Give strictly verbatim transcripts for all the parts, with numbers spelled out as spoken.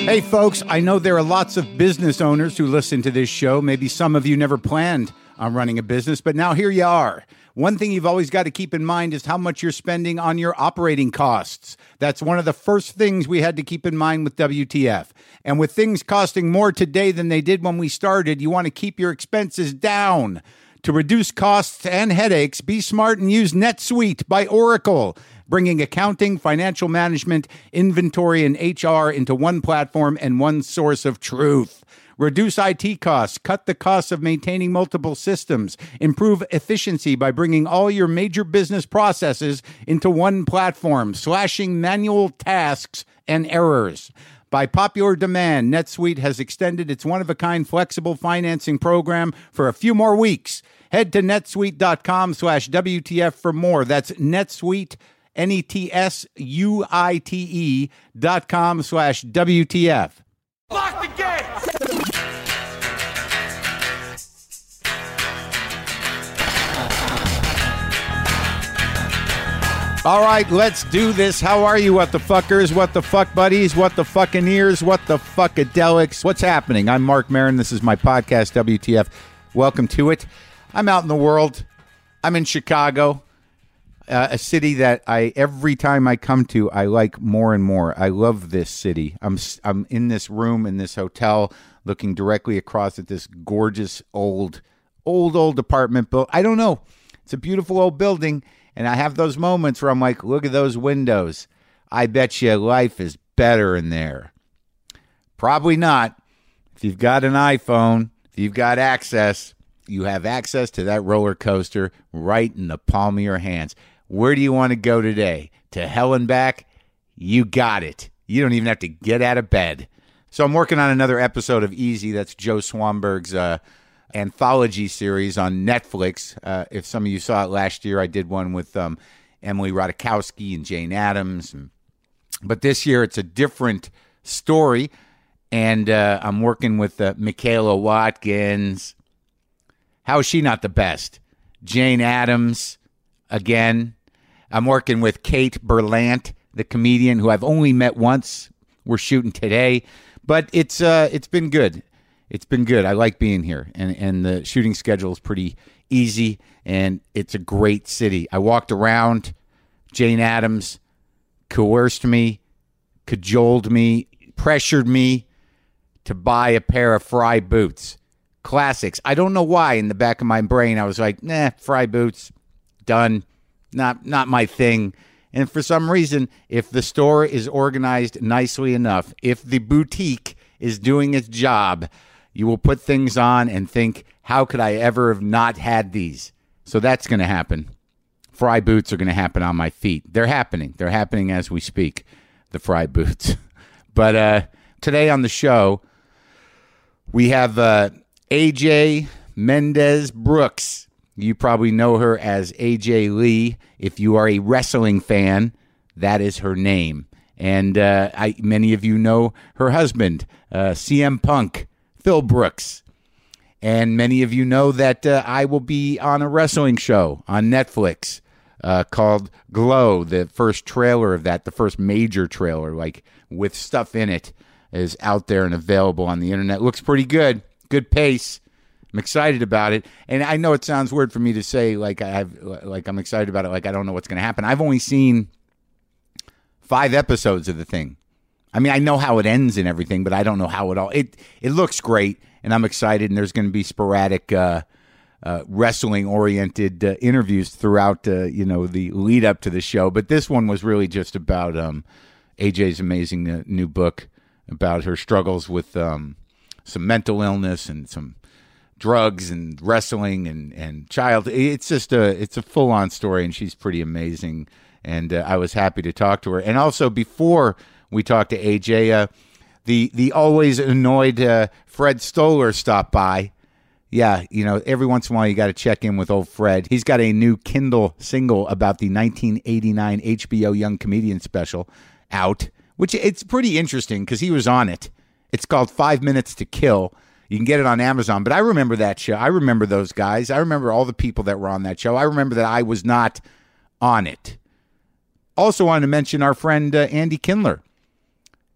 Hey, folks, I know there are lots of business owners who listen to this show. Maybe some of you never planned on running a business, but now here you are. One thing you've always got to keep in mind is how much you're spending on your operating costs. That's one of the first things we had to keep in mind with W T F. And with things costing more today than they did when we started, you want to keep your expenses down. To reduce costs and headaches, be smart and use NetSuite by Oracle, bringing accounting, financial management, inventory, and H R into one platform and one source of truth. Reduce I T costs, cut the costs of maintaining multiple systems, improve efficiency by bringing all your major business processes into one platform, slashing manual tasks and errors. By popular demand, NetSuite has extended its one-of-a-kind flexible financing program for a few more weeks. Head to netsuite.com slash WTF for more. That's NetSuite, N E T S U I T E dot com slash W T F. Lock the gate! All right, let's do this. How are you, what the fuckers, what the fuck buddies, what the fucking ears, what the fuckadelics? What's happening? I'm Mark Maron. This is my podcast, W T F. Welcome to it. I'm out in the world. I'm in Chicago, uh, a city that I every time I come to, I like more and more. I love this city. I'm I'm in this room in this hotel, looking directly across at this gorgeous old, old, old apartment building. I don't know. It's a beautiful old building. And I have those moments where I'm like, look at those windows. I bet you life is better in there. Probably not. If you've got an iPhone, if you've got access, you have access to that roller coaster right in the palm of your hands. Where do you want to go today? To hell and back? You got it. You don't even have to get out of bed. So I'm working on another episode of Easy. That's Joe Swanberg's uh, anthology series on Netflix. Uh, if some of you saw it last year, I did one with um, Emily Ratajkowski and Jane Addams. And, but this year, it's a different story. And uh, I'm working with uh, Michaela Watkins. How is she not the best? Jane Addams, again. I'm working with Kate Berlant, the comedian who I've only met once. We're shooting today. But it's uh, it's been good. It's been good. I like being here, and, and the shooting schedule is pretty easy, and it's a great city. I walked around. Jane Addams coerced me, cajoled me, pressured me to buy a pair of Frye boots. Classics. I don't know why in the back of my brain I was like, nah, Frye boots, done. Not, not my thing. And for some reason, if the store is organized nicely enough, if the boutique is doing its job, you will put things on and think, how could I ever have not had these? So that's going to happen. Frye boots are going to happen on my feet. They're happening. They're happening as we speak, the Frye boots. But uh, today on the show, we have uh, A J Mendez Brooks. You probably know her as A J Lee. If you are a wrestling fan, that is her name. And uh, I, many of you know her husband, uh, C M Punk, Phil Brooks. And many of you know that uh, I will be on a wrestling show on Netflix uh, called Glow. The first trailer of that, the first major trailer, like with stuff in it, is out there and available on the internet. Looks pretty good. Good pace. I'm excited about it. And I know it sounds weird for me to say like I have, like I'm excited about it, like I don't know what's going to happen. I've only seen five episodes of the thing. I mean, I know how it ends and everything, but I don't know how it all... It it looks great, and I'm excited, and there's going to be sporadic uh, uh, wrestling-oriented uh, interviews throughout, uh, you know, the lead-up to the show. But this one was really just about um, A J's amazing uh, new book about her struggles with um, some mental illness and some drugs and wrestling and, and child. It's just a... It's a full-on story, and she's pretty amazing, and uh, I was happy to talk to her. And also, before we talked to A J, uh, the the always annoyed uh, Fred Stoller stopped by. Yeah, you know, every once in a while you got to check in with old Fred. He's got a new Kindle single about the nineteen eighty-nine H B O Young Comedian special out, which it's pretty interesting because he was on it. It's called Five Minutes to Kill. You can get it on Amazon, but I remember that show. I remember those guys. I remember all the people that were on that show. I remember that I was not on it. Also wanted to mention our friend uh, Andy Kindler.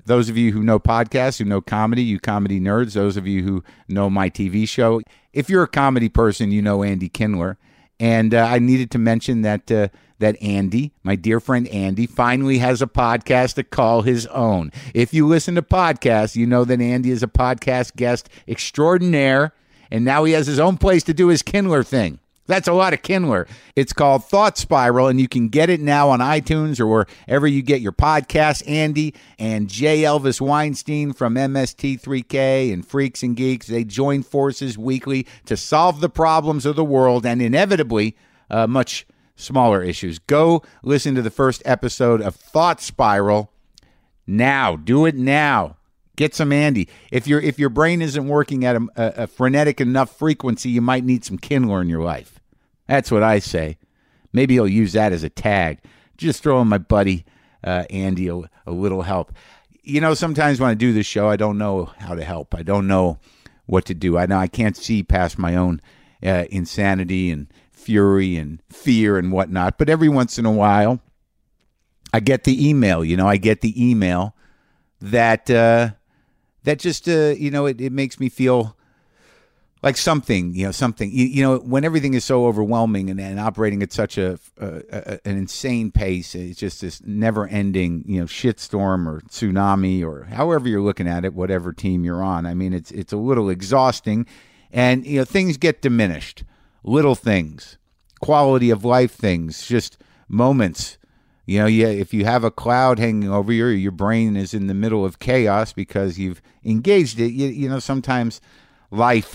those of you who know podcasts, who know comedy, you comedy nerds, those of you who know my T V show, if you're a comedy person, you know Andy Kindler. And uh, I needed to mention that uh, that Andy, my dear friend Andy, finally has a podcast to call his own. If you listen to podcasts, you know that Andy is a podcast guest extraordinaire, and now he has his own place to do his Kindler thing. That's a lot of Kindler. It's called Thought Spiral, and you can get it now on iTunes or wherever you get your podcasts. Andy and J. Elvis Weinstein from M S T three K and Freaks and Geeks, they join forces weekly to solve the problems of the world and inevitably uh, much smaller issues. Go listen to the first episode of Thought Spiral now. Do it now. Get some Andy. If your if your brain isn't working at a, a, a frenetic enough frequency, you might need some Kindler in your life. That's what I say. Maybe I'll use that as a tag. Just throwing my buddy uh, Andy a, a little help. You know, sometimes when I do this show, I don't know how to help. I don't know what to do. I know I can't see past my own uh, insanity and fury and fear and whatnot. But every once in a while, I get the email. You know, I get the email that uh, that just uh, you know it, it makes me feel like something, you know, something, you, you know, when everything is so overwhelming and, and operating at such a, a, a an insane pace, it's just this never ending, you know, shitstorm or tsunami or however you're looking at it, whatever team you're on. I mean, it's, it's a little exhausting and, you know, things get diminished, little things, quality of life things, just moments. You know, yeah, if you have a cloud hanging over you, or your brain is in the middle of chaos because you've engaged it, you, you know, sometimes life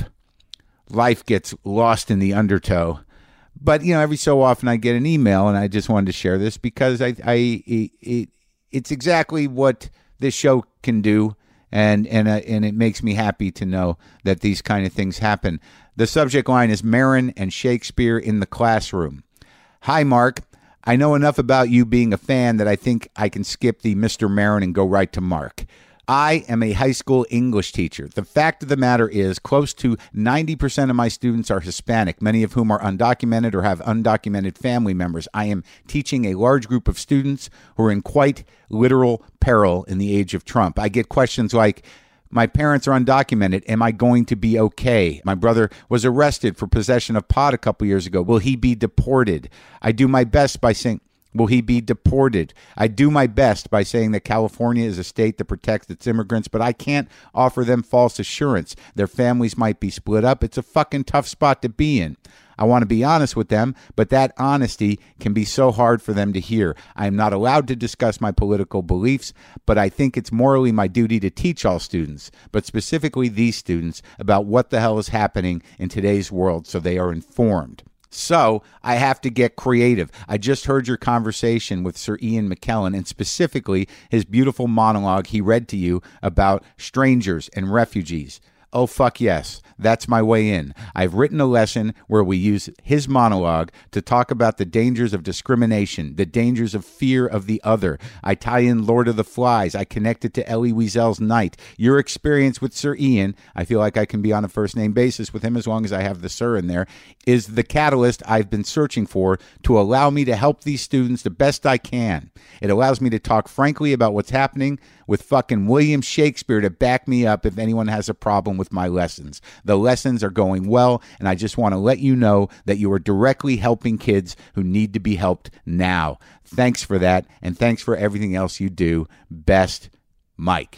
Life gets lost in the undertow. But, you know, every so often I get an email, and I just wanted to share this because I, I it, it's exactly what this show can do, and and uh, and it makes me happy to know that these kind of things happen. The subject line is Maron and Shakespeare in the classroom. Hi, Mark. I know enough about you being a fan that I think I can skip the Mister Maron and go right to Mark. I am a high school English teacher. The fact of the matter is close to ninety percent of my students are Hispanic, many of whom are undocumented or have undocumented family members. I am teaching a large group of students who are in quite literal peril in the age of Trump. I get questions like, my parents are undocumented. Am I going to be okay? My brother was arrested for possession of pot a couple years ago. Will he be deported? I do my best by saying, will he be deported? I do my best by saying that California is a state that protects its immigrants, but I can't offer them false assurance. Their families might be split up. It's a fucking tough spot to be in. I want to be honest with them, but that honesty can be so hard for them to hear. I am not allowed to discuss my political beliefs, but I think it's morally my duty to teach all students, but specifically these students, about what the hell is happening in today's world so they are informed. So I have to get creative. I just heard your conversation with Sir Ian McKellen, and specifically his beautiful monologue he read to you about strangers and refugees. Oh, fuck yes. That's my way in. I've written a lesson where we use his monologue to talk about the dangers of discrimination, the dangers of fear of the other. I tie in Lord of the Flies. I connect it to Elie Wiesel's Night. Your experience with Sir Ian, I feel like I can be on a first-name basis with him as long as I have the Sir in there, is the catalyst I've been searching for to allow me to help these students the best I can. It allows me to talk frankly about what's happening with fucking William Shakespeare to back me up if anyone has a problem with my lessons. The lessons are going well, and I just want to let you know that you are directly helping kids who need to be helped now. Thanks for that, and thanks for everything else you do. Best, Mike.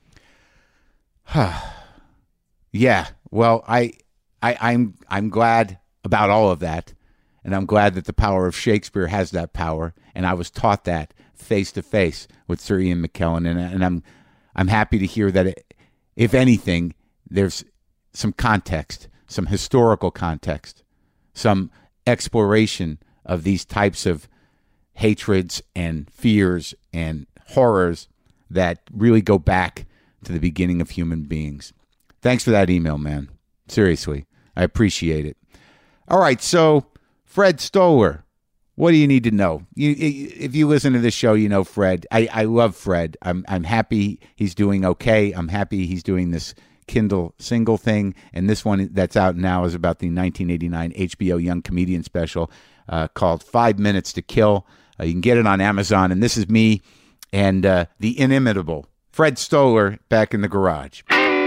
Yeah, well, I, I, I'm, I'm glad about all of that, and I'm glad that the power of Shakespeare has that power, and I was taught that face to face with Sir Ian McKellen, and, and I'm, I'm happy to hear that, it, if anything, there's some context, some historical context, some exploration of these types of hatreds and fears and horrors that really go back to the beginning of human beings. Thanks for that email, man. Seriously, I appreciate it. All right, so Fred Stoller, what do you need to know? You, if you listen to this show, you know Fred. I, I love Fred. I'm I'm happy he's doing okay. I'm happy he's doing this Kindle single thing, and this one that's out now is about the nineteen eighty-nine H B O Young Comedian special uh, called Five Minutes to Kill. Uh, you can get it on Amazon, and this is me and uh, the inimitable Fred Stoller back in the garage.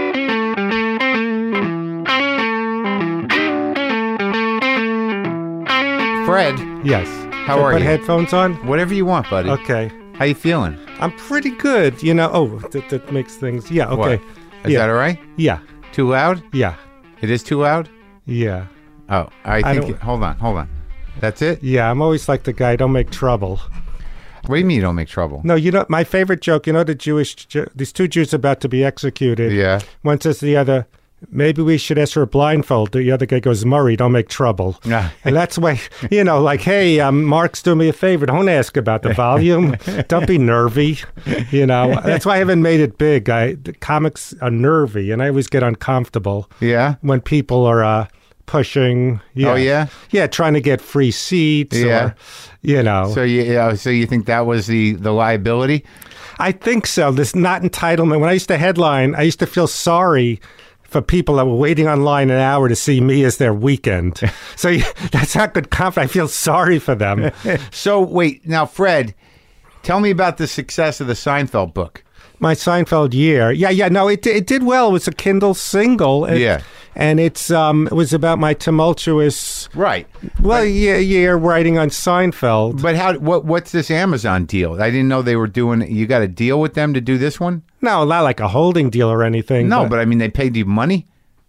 Fred, Yes. How Should I are put you? headphones on? whatever you want, buddy. Okay. How you feeling? I'm pretty good. You know, oh, that, that makes things, yeah, okay. What? Is yeah. that all right? Yeah. Too loud? Yeah. It is too loud? Yeah. Oh, I I think. don't- it- hold on, hold on. That's it? Yeah. I'm always like the guy, don't make trouble. What do you mean you don't make trouble? No, you know, my favorite joke, you know, the Jewish, Ju- these two Jews about to be executed. Yeah. One says to the other, maybe we should ask for a blindfold. The other guy goes, Murray, don't make trouble. Yeah. And that's why, you know, like, hey, um, Mark's doing me a favor. Don't ask about the volume. Don't be nervy. You know, that's why I haven't made it big. I the comics are nervy, and I always get uncomfortable Yeah? when people are uh, pushing. Yeah. Oh, yeah? Yeah, trying to get free seats. Yeah. Or, you know. So you, uh, so you think that was the, the liability? I think so. This not entitlement. When I used to headline, I used to feel sorry for people that were waiting online an hour to see me as their weekend. So yeah, that's not good confidence. I feel sorry for them. So wait, now Fred, tell me about the success of the Seinfeld book. My Seinfeld year. Yeah, yeah. No, it it did well. It was a Kindle single. It- Yeah. And it's um it was about my tumultuous Right. well year, year writing on Seinfeld. But how? What? What's this Amazon deal? I didn't know they were doing. You got a deal with them to do this one? No, not like a holding deal or anything. No, but I mean they paid you money.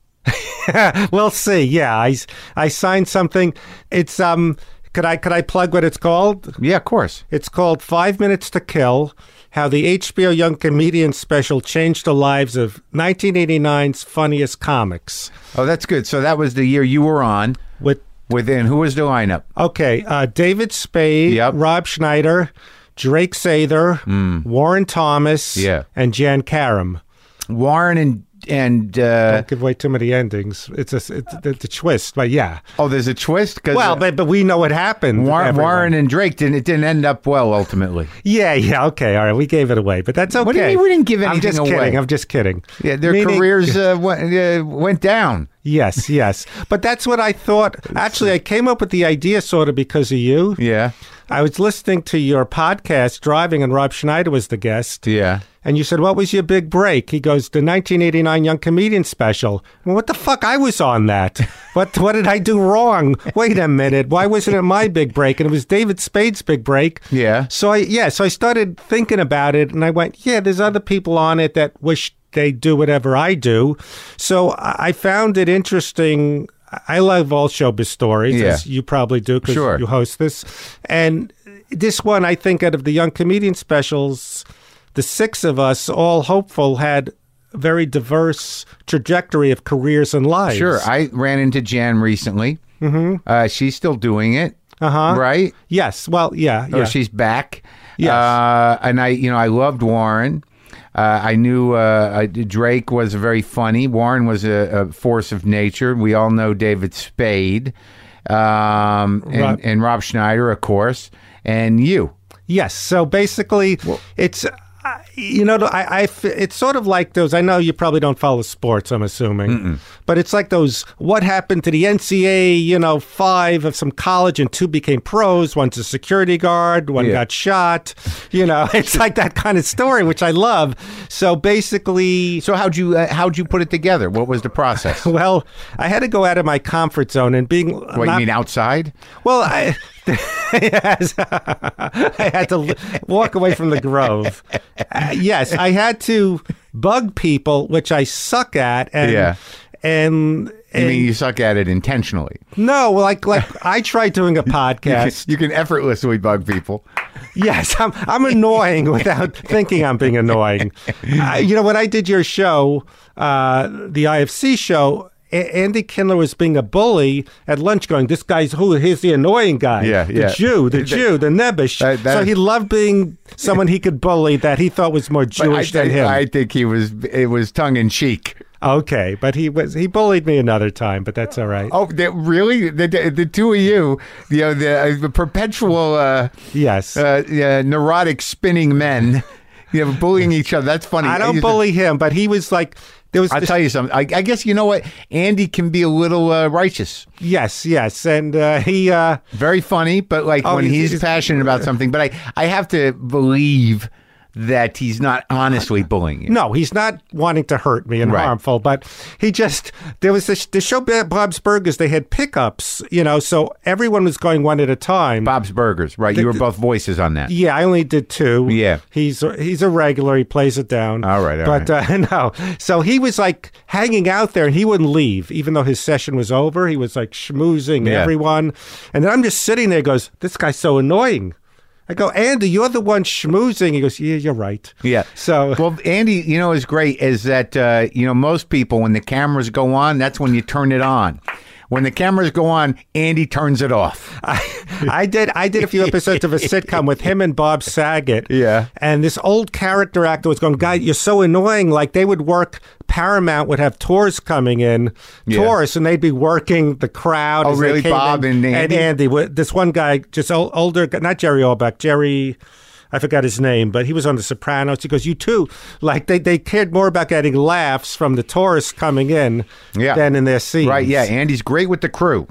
we'll see. Yeah, I, I signed something. It's um. Could I could I plug what it's called? Yeah, of course. It's called Five Minutes to Kill: How the H B O Young Comedian Special Changed the Lives of nineteen eighty-nine's Funniest Comics. Oh, that's good. So that was the year you were on. With Within who was the lineup? okay, uh, David Spade, Yep. Rob Schneider, Drake Sather, Warren Thomas, Yeah. and Jan Karam. Warren and and uh, Don't give away too many endings. It's a it's, it's a twist, but yeah. oh, there's a twist. 'Cause, Well, uh, but, but we know what happened. Warren, everyone. Warren and Drake didn't. It didn't end up well ultimately. Yeah, yeah, okay, all right. We gave it away, but that's okay. What do you mean we didn't give I'm anything just away? kidding. I'm just kidding. Yeah, their Meaning- careers uh, went, uh, went down. Yes, yes. But that's what I thought. Actually, I came up with the idea sort of because of you. Yeah, I was listening to your podcast driving, and Rob Schneider was the guest. yeah. And you said, what was your big break? He goes, the nineteen eighty-nine Young Comedian Special. Well, what the fuck? I was on that. What What did I do wrong? Wait a minute. Why wasn't it my big break? And it was David Spade's big break. Yeah. So I, yeah, so I started thinking about it, and I went, yeah, there's other people on it that wish they do whatever I do. So I I found it interesting. I love all showbiz stories, Yeah. as you probably do, because Sure. you host this. And this one, I think, out of the Young Comedian Specials, the six of us, all hopeful, had a very diverse trajectory of careers and lives. Sure. I ran into Jan recently. Mm-hmm. Uh, she's still doing it. Uh-huh. Right? Yes. Well, yeah. Or yeah. she's back. Yes. Uh, and I, you know, I loved Warren. Uh, I knew uh, I, Drake was very funny. Warren was a, a force of nature. We all know David Spade, um, and, Rob- and Rob Schneider, of course, and you. Yes. So basically, it's, uh, you know, I, I f- it's sort of like those, I know you probably don't follow sports, I'm assuming, but it's like those, what happened to the N C A A, you know, five of some college and two became pros. One's a security guard, one Yeah. got shot. You know, it's like that kind of story, which I love. So basically, So how'd you uh, how'd you put it together? What was the process? well, I had to go out of my comfort zone and being. What not- you mean outside? Well, I, yes, I had to l- walk away from the Grove. Uh, yes, I had to bug people, which I suck at. And, Yeah. And, I and mean, you suck at it intentionally. no, like like I tried doing a podcast. You can effortlessly bug people. Yes, I'm I'm annoying without thinking I'm being annoying. Uh, you know, when I did your show, uh, the I F C show, A- Andy Kindler was being a bully at lunch, going, "This guy's who? Here's the annoying guy, Yeah, the yeah. Jew, the Jew, the nebbish." That- that so is- he loved being someone he could bully that he thought was more But Jewish I, than him. I think he was. It was tongue in cheek. Okay, but he was he bullied me another time, but that's all right. Oh, they, really? The, the, the two of you, you know, the, uh, the perpetual uh, Yes. uh, uh, neurotic spinning men, you know, bullying each other. That's funny. I don't You- bully him, but he was like, there was I'll this- tell you something. I, I guess you know what? Andy can be a little uh, righteous. yes, yes, and uh, he. Uh, Very funny, but like Oh, when he's- he's, he's- passionate about something. But I, I have to believe that he's not honestly bullying you. No, he's not wanting to hurt me and Right. harmful, but he just, there was this, the show Bob's Burgers, they had pickups, you know, so everyone was going one at a time. Bob's Burgers, right? You were both voices on that. Yeah, I only did two. Yeah. He's he's a regular. He plays it down. All right, all but uh, no. So he was like hanging out there and he wouldn't leave, even though his session was over. He was like schmoozing Yeah. everyone. And then I'm just sitting there, goes, this guy's so annoying. I go, Andy, you're the one schmoozing. He goes, yeah, you're right. Yeah. So, well, Andy, you know, is great is that, uh, you know, most people, when the cameras go on, that's when you turn it on. When the cameras go on, Andy turns it off. I, I did I did a few episodes of a sitcom with him and Bob Saget. Yeah. And this old character actor was going, guy, you're so annoying. Like they would work, Paramount would have tours coming in, Yeah. tours, and they'd be working the crowd. Oh, as they really? came Bob in. and Andy? And Andy. With- This one guy, just ol- older, not Jerry Orbach, Jerry... I forgot his name, but he was on The Sopranos. He goes, you too. Like, they, they cared more about getting laughs from the tourists coming in Yeah. than in their scenes. Right, yeah. Andy's great with the crew.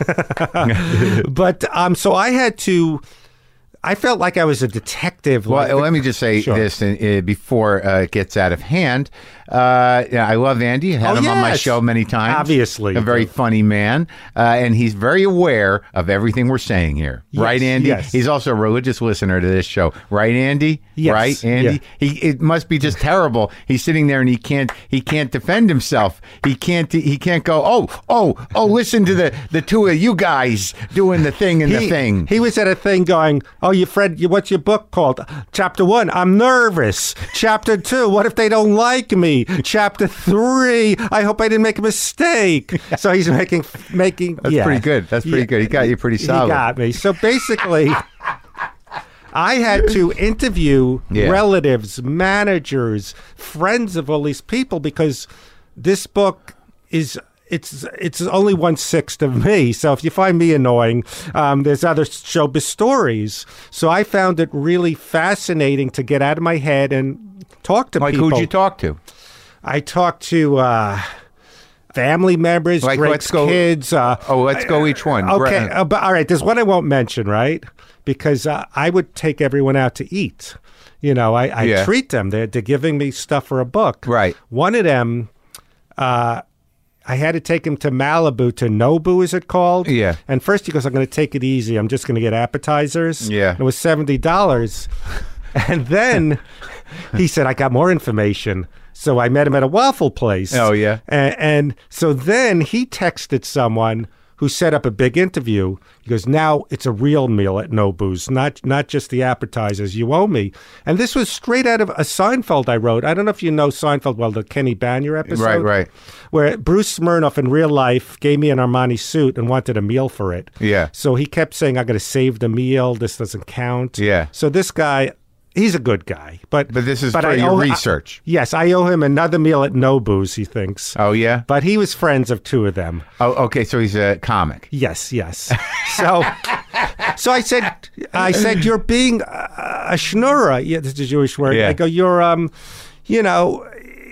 But, um, so I had to... I felt like I was a detective. Well, like, let me just say Sure. this uh, before uh, it gets out of hand. Uh, yeah, I love Andy. I had Oh, him on my yes. show many times. Obviously. A very funny man. Uh, and he's very aware of everything we're saying here. Yes, Right, Andy? yes. He's also a religious listener to this show. Right, Andy? Yes, Right, Andy? yeah. He, it must be just terrible. He's sitting there and he can't he can't defend himself. He can't he can't go, oh, oh, oh, listen to the, the two of you guys doing the thing and the He, thing. he was at a thing going, oh, you Fred, you, what's your book called? Chapter one, I'm nervous. Chapter two, what if they don't like me? Chapter three, I hope I didn't make a mistake. So he's making, making, That's yeah. pretty good. That's pretty Yeah. good. He got you pretty solid. He got me. So basically, I had to interview Yeah. relatives, managers, friends of all these people because this book is it's it's only one sixth of me. So if you find me annoying, um, there's other showbiz stories. So I found it really fascinating to get out of my head and talk to Like, people. who'd you talk to? I talked to uh, family members, Like, Greg's let's go- kids. Uh, Oh, let's go each one. Okay, Bre- uh, but all right. There's one I won't mention, right? Because uh, I would take everyone out to eat. You know, I, I Yeah. treat them. They're, they're giving me stuff for a book. Right. One of them, uh, I had to take him to Malibu, to Nobu, is it called? Yeah. And first he goes, I'm going to take it easy. I'm just going to get appetizers. Yeah. And it was seventy dollars. And then he said, I got more information. So I met him at a waffle place. Oh, yeah. And, and so then he texted someone who set up a big interview. He goes, now it's a real meal at Nobu's, not not just the appetizers. You owe me. And this was straight out of a Seinfeld I wrote. I don't know if you know Seinfeld well, the Kenny Banner episode. Right, right. Where Bruce Smirnoff in real life gave me an Armani suit and wanted a meal for it. Yeah. So he kept saying, I got to save the meal. This doesn't count. Yeah. So this guy... He's a good guy, but But this is for I your owe- research. I- yes, I owe him another meal at Nobu's. He thinks. Oh, yeah? But he was friends of two of them. Oh, okay, so he's a comic. Yes, yes. So, so I said, I said, you're being a, a schnurrer. Yeah, that's a Jewish word. Yeah. I go, you're, um, you know.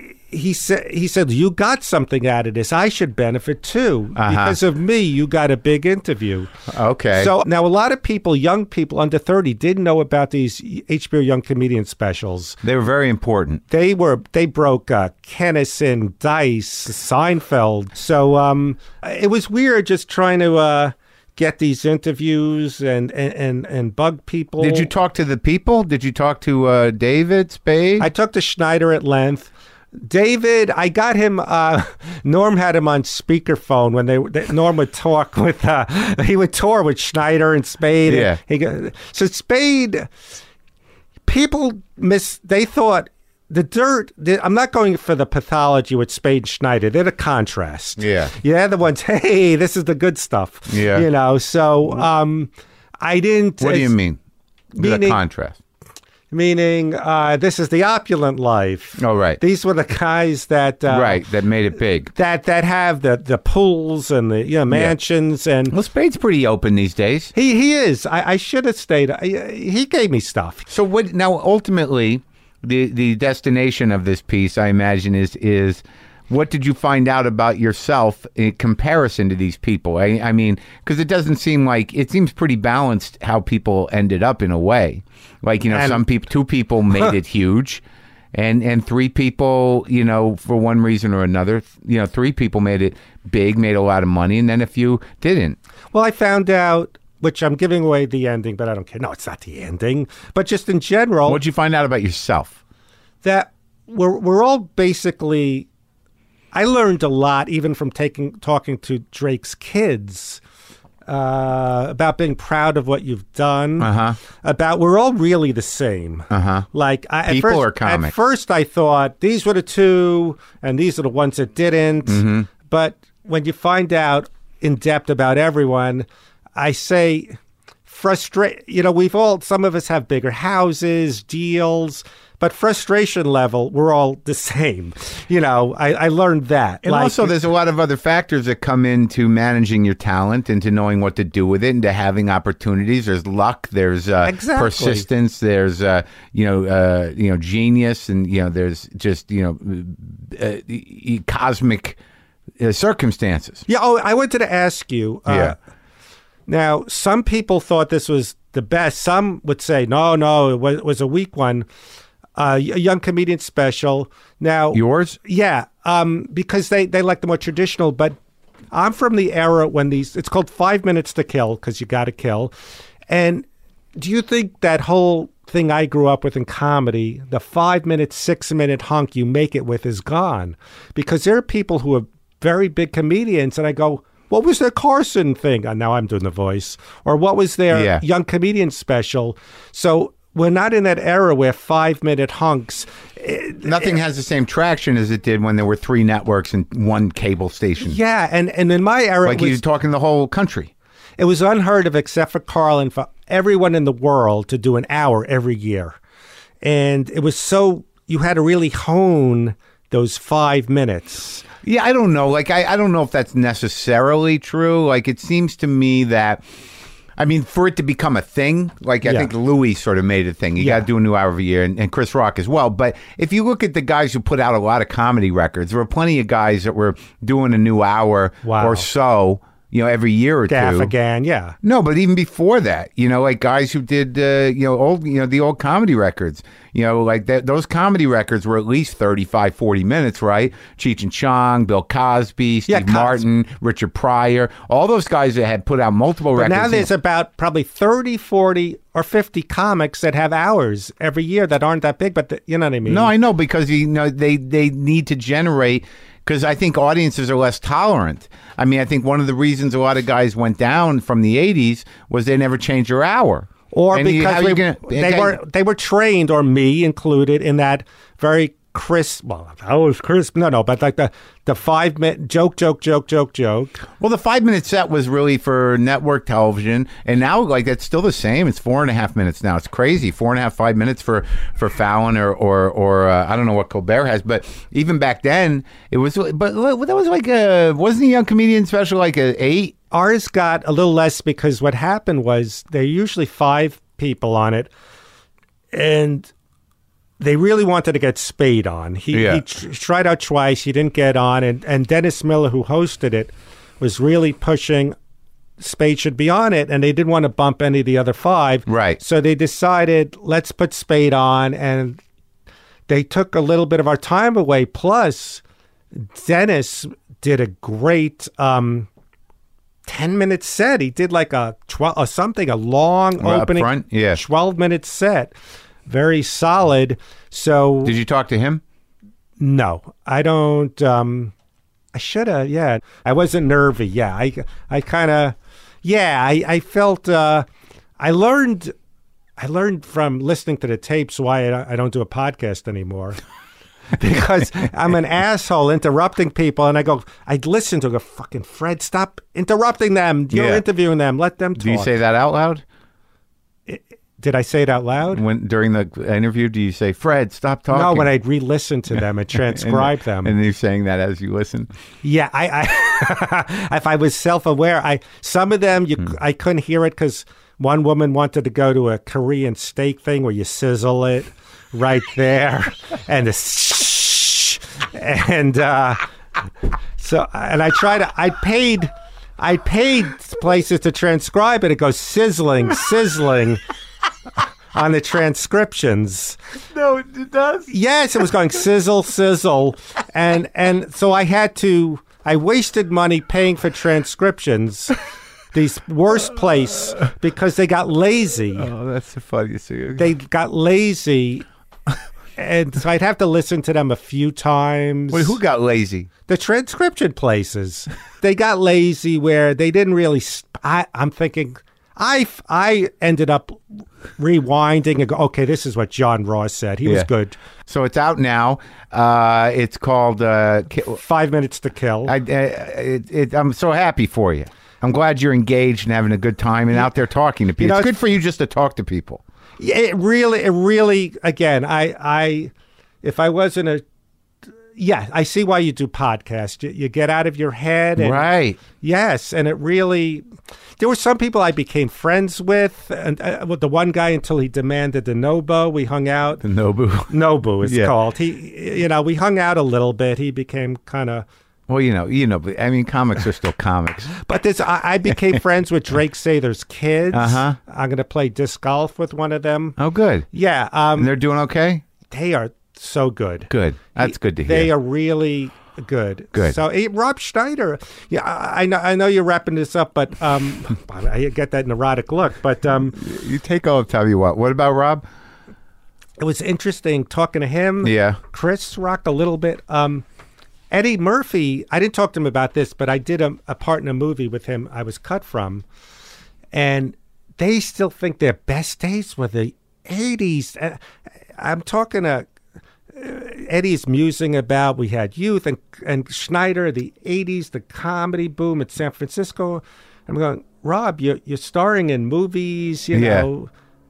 He said, he said, you got something out of this. I should benefit too. Uh-huh. Because of me, you got a big interview. Okay. So now a lot of people, young people under thirty, didn't know about these H B O Young Comedian specials. They were very important. They were they broke uh, Kennison, Dice, Seinfeld. So um, it was weird just trying to uh, get these interviews and, and, and, and bug people. Did you talk to the people? Did you talk to uh, David Spade? I talked to Schneider at length. David, I got him. Uh, Norm had him on speakerphone when they, they Norm would talk with. Uh, he would tour with Schneider and Spade. Yeah. He go, so Spade, people miss. They thought the dirt. The, I'm not going for the pathology with Spade and Schneider. They're the contrast. Yeah. Yeah, the ones. Hey, this is the good stuff. Yeah. You know. So um, I didn't. what do you mean? The meaning- contrast. Meaning, uh, this is the opulent life. Oh, right. These were the guys that uh, right, that made it big. that that have the, the pools and the you know, mansions and Well, Spade's pretty open these days. he he is. I, I should have stayed. I, he gave me stuff. So what? Now, ultimately, the the destination of this piece, I imagine, is is what did you find out about yourself in comparison to these people? I, I mean, because it doesn't seem like, it seems pretty balanced how people ended up in a way. Like, you know, And- some people, two people made it huge. And and three people, you know, for one reason or another, you know, three people made it big, made a lot of money, and then a few didn't. Well, I found out, which I'm giving away the ending, but I don't care. No, it's not the ending. But just in general, What'd you find out about yourself? that we're we're all basically. I learned a lot, even from taking talking to Drake's kids, uh, about being proud of what you've done. Uh-huh. About we're all really the same. Uh-huh. Like I, at People first, or comics? At first, I thought these were the two, and these are the ones that didn't. Mm-hmm. But when you find out in depth about everyone, I say frustrate. You know, we've all. Some of us have bigger houses, deals. But frustration level, we're all the same. You know, I, I learned that. And Like, also, there's a lot of other factors that come into managing your talent and to knowing what to do with it and to having opportunities. There's luck. There's uh, Exactly. persistence. There's uh, you know uh, you know genius, and you know there's just you know uh, uh, cosmic uh, circumstances. yeah. Oh, I wanted to ask you. Uh, Yeah. Now, some people thought this was the best. Some would say, no, no, it was, it was a weak one. Uh, a young comedian special. Now, Yours? yeah, um, because they, they like the more traditional, but I'm from the era when these, it's called Five Minutes to Kill, because you got to kill. And do you think that whole thing I grew up with in comedy, the five minute, six minute hunk you make it with is gone? Because there are people who are very big comedians, and I go, what was their Carson thing? And now I'm doing the voice. Or what was their Yeah. young comedian special? So we're not in that era where five minute hunks. Nothing has the same traction as it did when there were three networks and one cable station. Yeah, and, and in my era, Like it you're was, talking the whole country. it was unheard of, except for Carlin, for everyone in the world to do an hour every year. And it was so, you had to really hone those five minutes. Yeah, I don't know. Like, I, I don't know if that's necessarily true. Like, it seems to me that, I mean, for it to become a thing, like, I Yeah. think Louis sort of made it a thing. You Yeah. got to do a new hour every year, and, and Chris Rock as well. But if you look at the guys who put out a lot of comedy records, there were plenty of guys that were doing a new hour Wow. or so, you know, every year or two. Gaffigan, yeah. No, but even before that, you know, like guys who did, uh, you know, old, you know, the old comedy records, you know, like that, those comedy records were at least thirty-five, forty minutes, right? Cheech and Chong, Bill Cosby, Steve Yeah, Cos- Martin, Richard Pryor, all those guys that had put out multiple But records. now there's about probably thirty, forty, or fifty comics that have hours every year that aren't that big, but the, you know what I mean? No, I know, because, you know, they, they need to generate, because I think audiences are less tolerant. I mean, I think one of the reasons a lot of guys went down from the eighties was they never changed their hour. Or And you- how because you we, gonna- they were they were trained, or me included, in that very crisp. Well, that was crisp. No, no, but like the the five minute joke, joke, joke, joke, joke. Well, the five minute set was really for network television, and now like that's still the same. It's four and a half minutes now. It's crazy, four and a half, five minutes for for Fallon or or or uh, I don't know what Colbert has, but even back then it was. But that was like a wasn't a young comedian special like a eight? Ours got a little less because what happened was there are usually five people on it, and they really wanted to get Spade on. He, Yeah. he tr- tried out twice. He didn't get on. And, and Dennis Miller, who hosted it, was really pushing Spade should be on it. And they didn't want to bump any of the other five. Right. So they decided, let's put Spade on. And they took a little bit of our time away. Plus, Dennis did a great um, ten-minute set. He did like a twelve or something, a long Well, up opening, front? Yeah. twelve-minute set. Very solid. So Did you talk to him? no, I don't. Um, I should have. Yeah, I wasn't nervy. Yeah, I, I kind of. Yeah, I, I felt. Uh, I learned. I learned from listening to the tapes why I, I don't do a podcast anymore. Because I'm an asshole interrupting people, and I go, I listen to go, fucking Fred, stop interrupting them. You're Yeah. interviewing them. Let them talk. Do you say that out loud Did I say it out loud? when during the interview? Do you say, "Fred, stop talking"? No, when I'd re-listen to them and transcribe and, them. and you're saying that as you listen. Yeah, I, I if I was self-aware, I some of them you Hmm. I couldn't hear it because one woman wanted to go to a Korean steak thing where you sizzle it right there, and the shh, and uh, So, and I try to, I paid, I paid places to transcribe it. It goes sizzling, sizzling on the transcriptions. No, it does. Yes, it was going sizzle, sizzle. And, and so I had to, I wasted money paying for transcriptions. These worst place because they got lazy. Oh, that's the funniest thing. They got lazy. And so I'd have to listen to them a few times. Wait, who got lazy? The transcription places. They got lazy where they didn't really. Sp- I, I'm thinking, I, I ended up rewinding and go, okay, this is what John Ross said. He Yeah. was good. So it's out now. Uh, it's called uh, Ki- Five Minutes to Kill. I, I, it, it, I'm so happy for you. I'm glad you're engaged and having a good time and out there talking to people. You know, it's good for you just to talk to people. Yeah, it really, it really, again, I, I, if I wasn't a, yeah, I see why you do podcasts. You, you get out of your head. And, Right. Yes, and it really, there were some people I became friends with, and uh, with the one guy until he demanded the Nobu. We hung out. The Nobu. Nobu is Yeah. called. He, you know, we hung out a little bit. He became kind of. Well, you know, you know. but, I mean, comics are still comics. But this, I, I became friends with Drake Sather's kids. Uh-huh. I'm going to play disc golf with one of them. Oh, good. Yeah, And um, they're doing okay? they are so good. Good. That's good to hear. They are really good. Good. So eh, Rob Schneider, yeah, I, I know. I know you're wrapping this up, but um, I get that neurotic look. But um, You take all the time you want. What about Rob? it was interesting talking to him. Yeah. Chris Rock a little bit. Um, Eddie Murphy, I didn't talk to him about this, but I did a, a part in a movie with him I was cut from. And they still think their best days were the eighties. Uh, I'm talking to uh, Eddie's musing about we had youth and, and Schneider, the eighties, the comedy boom in San Francisco. I'm going, Rob, you're, you're starring in movies, you Yeah. know.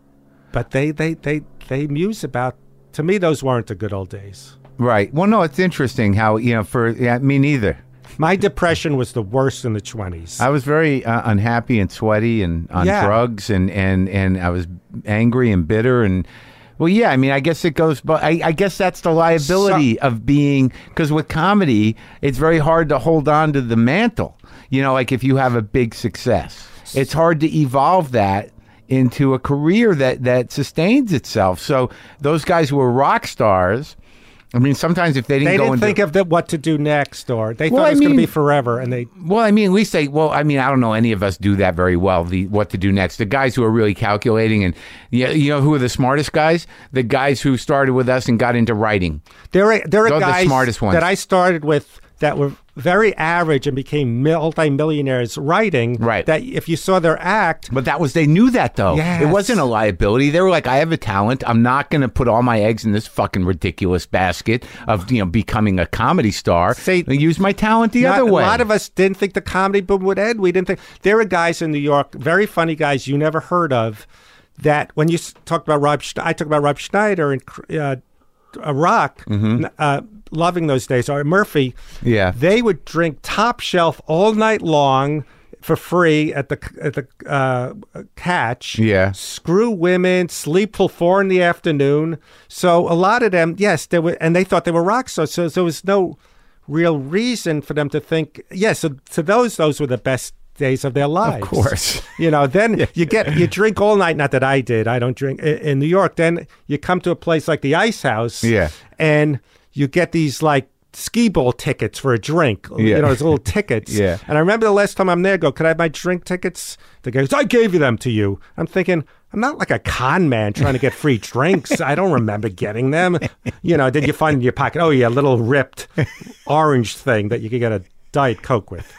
But they, they, they, they muse about, to me, those weren't the good old days. Right. Well, no, it's interesting how, you know, for yeah, me neither. My depression was the worst in the twenties. I was very uh, unhappy and sweaty and on Yeah. drugs and, and, and I was angry and bitter and well, yeah, I mean, I guess it goes, but I, I guess that's the liability of being, because with comedy, it's very hard to hold on to the mantle. You know, like if you have a big success, it's hard to evolve that into a career that, that sustains itself. So those guys who were rock stars, I mean, sometimes if they didn't They go didn't into think of the, what to do next, or they Well, thought I it was going to mean- be forever, and they. Well, I mean, at least they. Well, I mean, I don't know any of us do that very well. The what to do next. The guys who are really calculating and yeah, you know who are the smartest guys? The guys who started with us and got into writing. There are there Those are are the guys smartest ones. that I started with that were very average and became multi-millionaires writing. Right. That if you saw their act, But that was they knew that though. Yes. It wasn't a liability. They were like, I have a talent. I'm not going to put all my eggs in this fucking ridiculous basket of you know becoming a comedy star. Say- and use my talent the not- other way. a lot of us didn't think the comedy boom would end. We didn't think there were guys in New York, very funny guys you never heard of. That when you s- talked about Rob, Sch- I talked about Rob Schneider and uh, uh, Rock, uh, loving those days, or Murphy. Mm-hmm. Yeah. They would drink top shelf all night long for free at the at the uh, catch. Yeah. Screw women, sleep till four in the afternoon. So a lot of them, yes, they were, and they thought they were rock stars. So there was no real reason for them to think. Yes, so to those, those were the best days of their lives. Of course. You know, then you get you drink all night. Not that I did. I don't drink in, in New York. Then you come to a place like the Ice House. Yeah. And you get these like skee ball tickets for a drink. Yeah. You know, those little tickets. Yeah. And I remember the last time I'm there, I go, could I have my drink tickets? The guy goes, I gave you them to you. I'm thinking, I'm not like a con man trying to get free drinks. I don't remember getting them. You know, did you find in your pocket? Oh, yeah, a little ripped orange thing that you could get a Diet Coke with.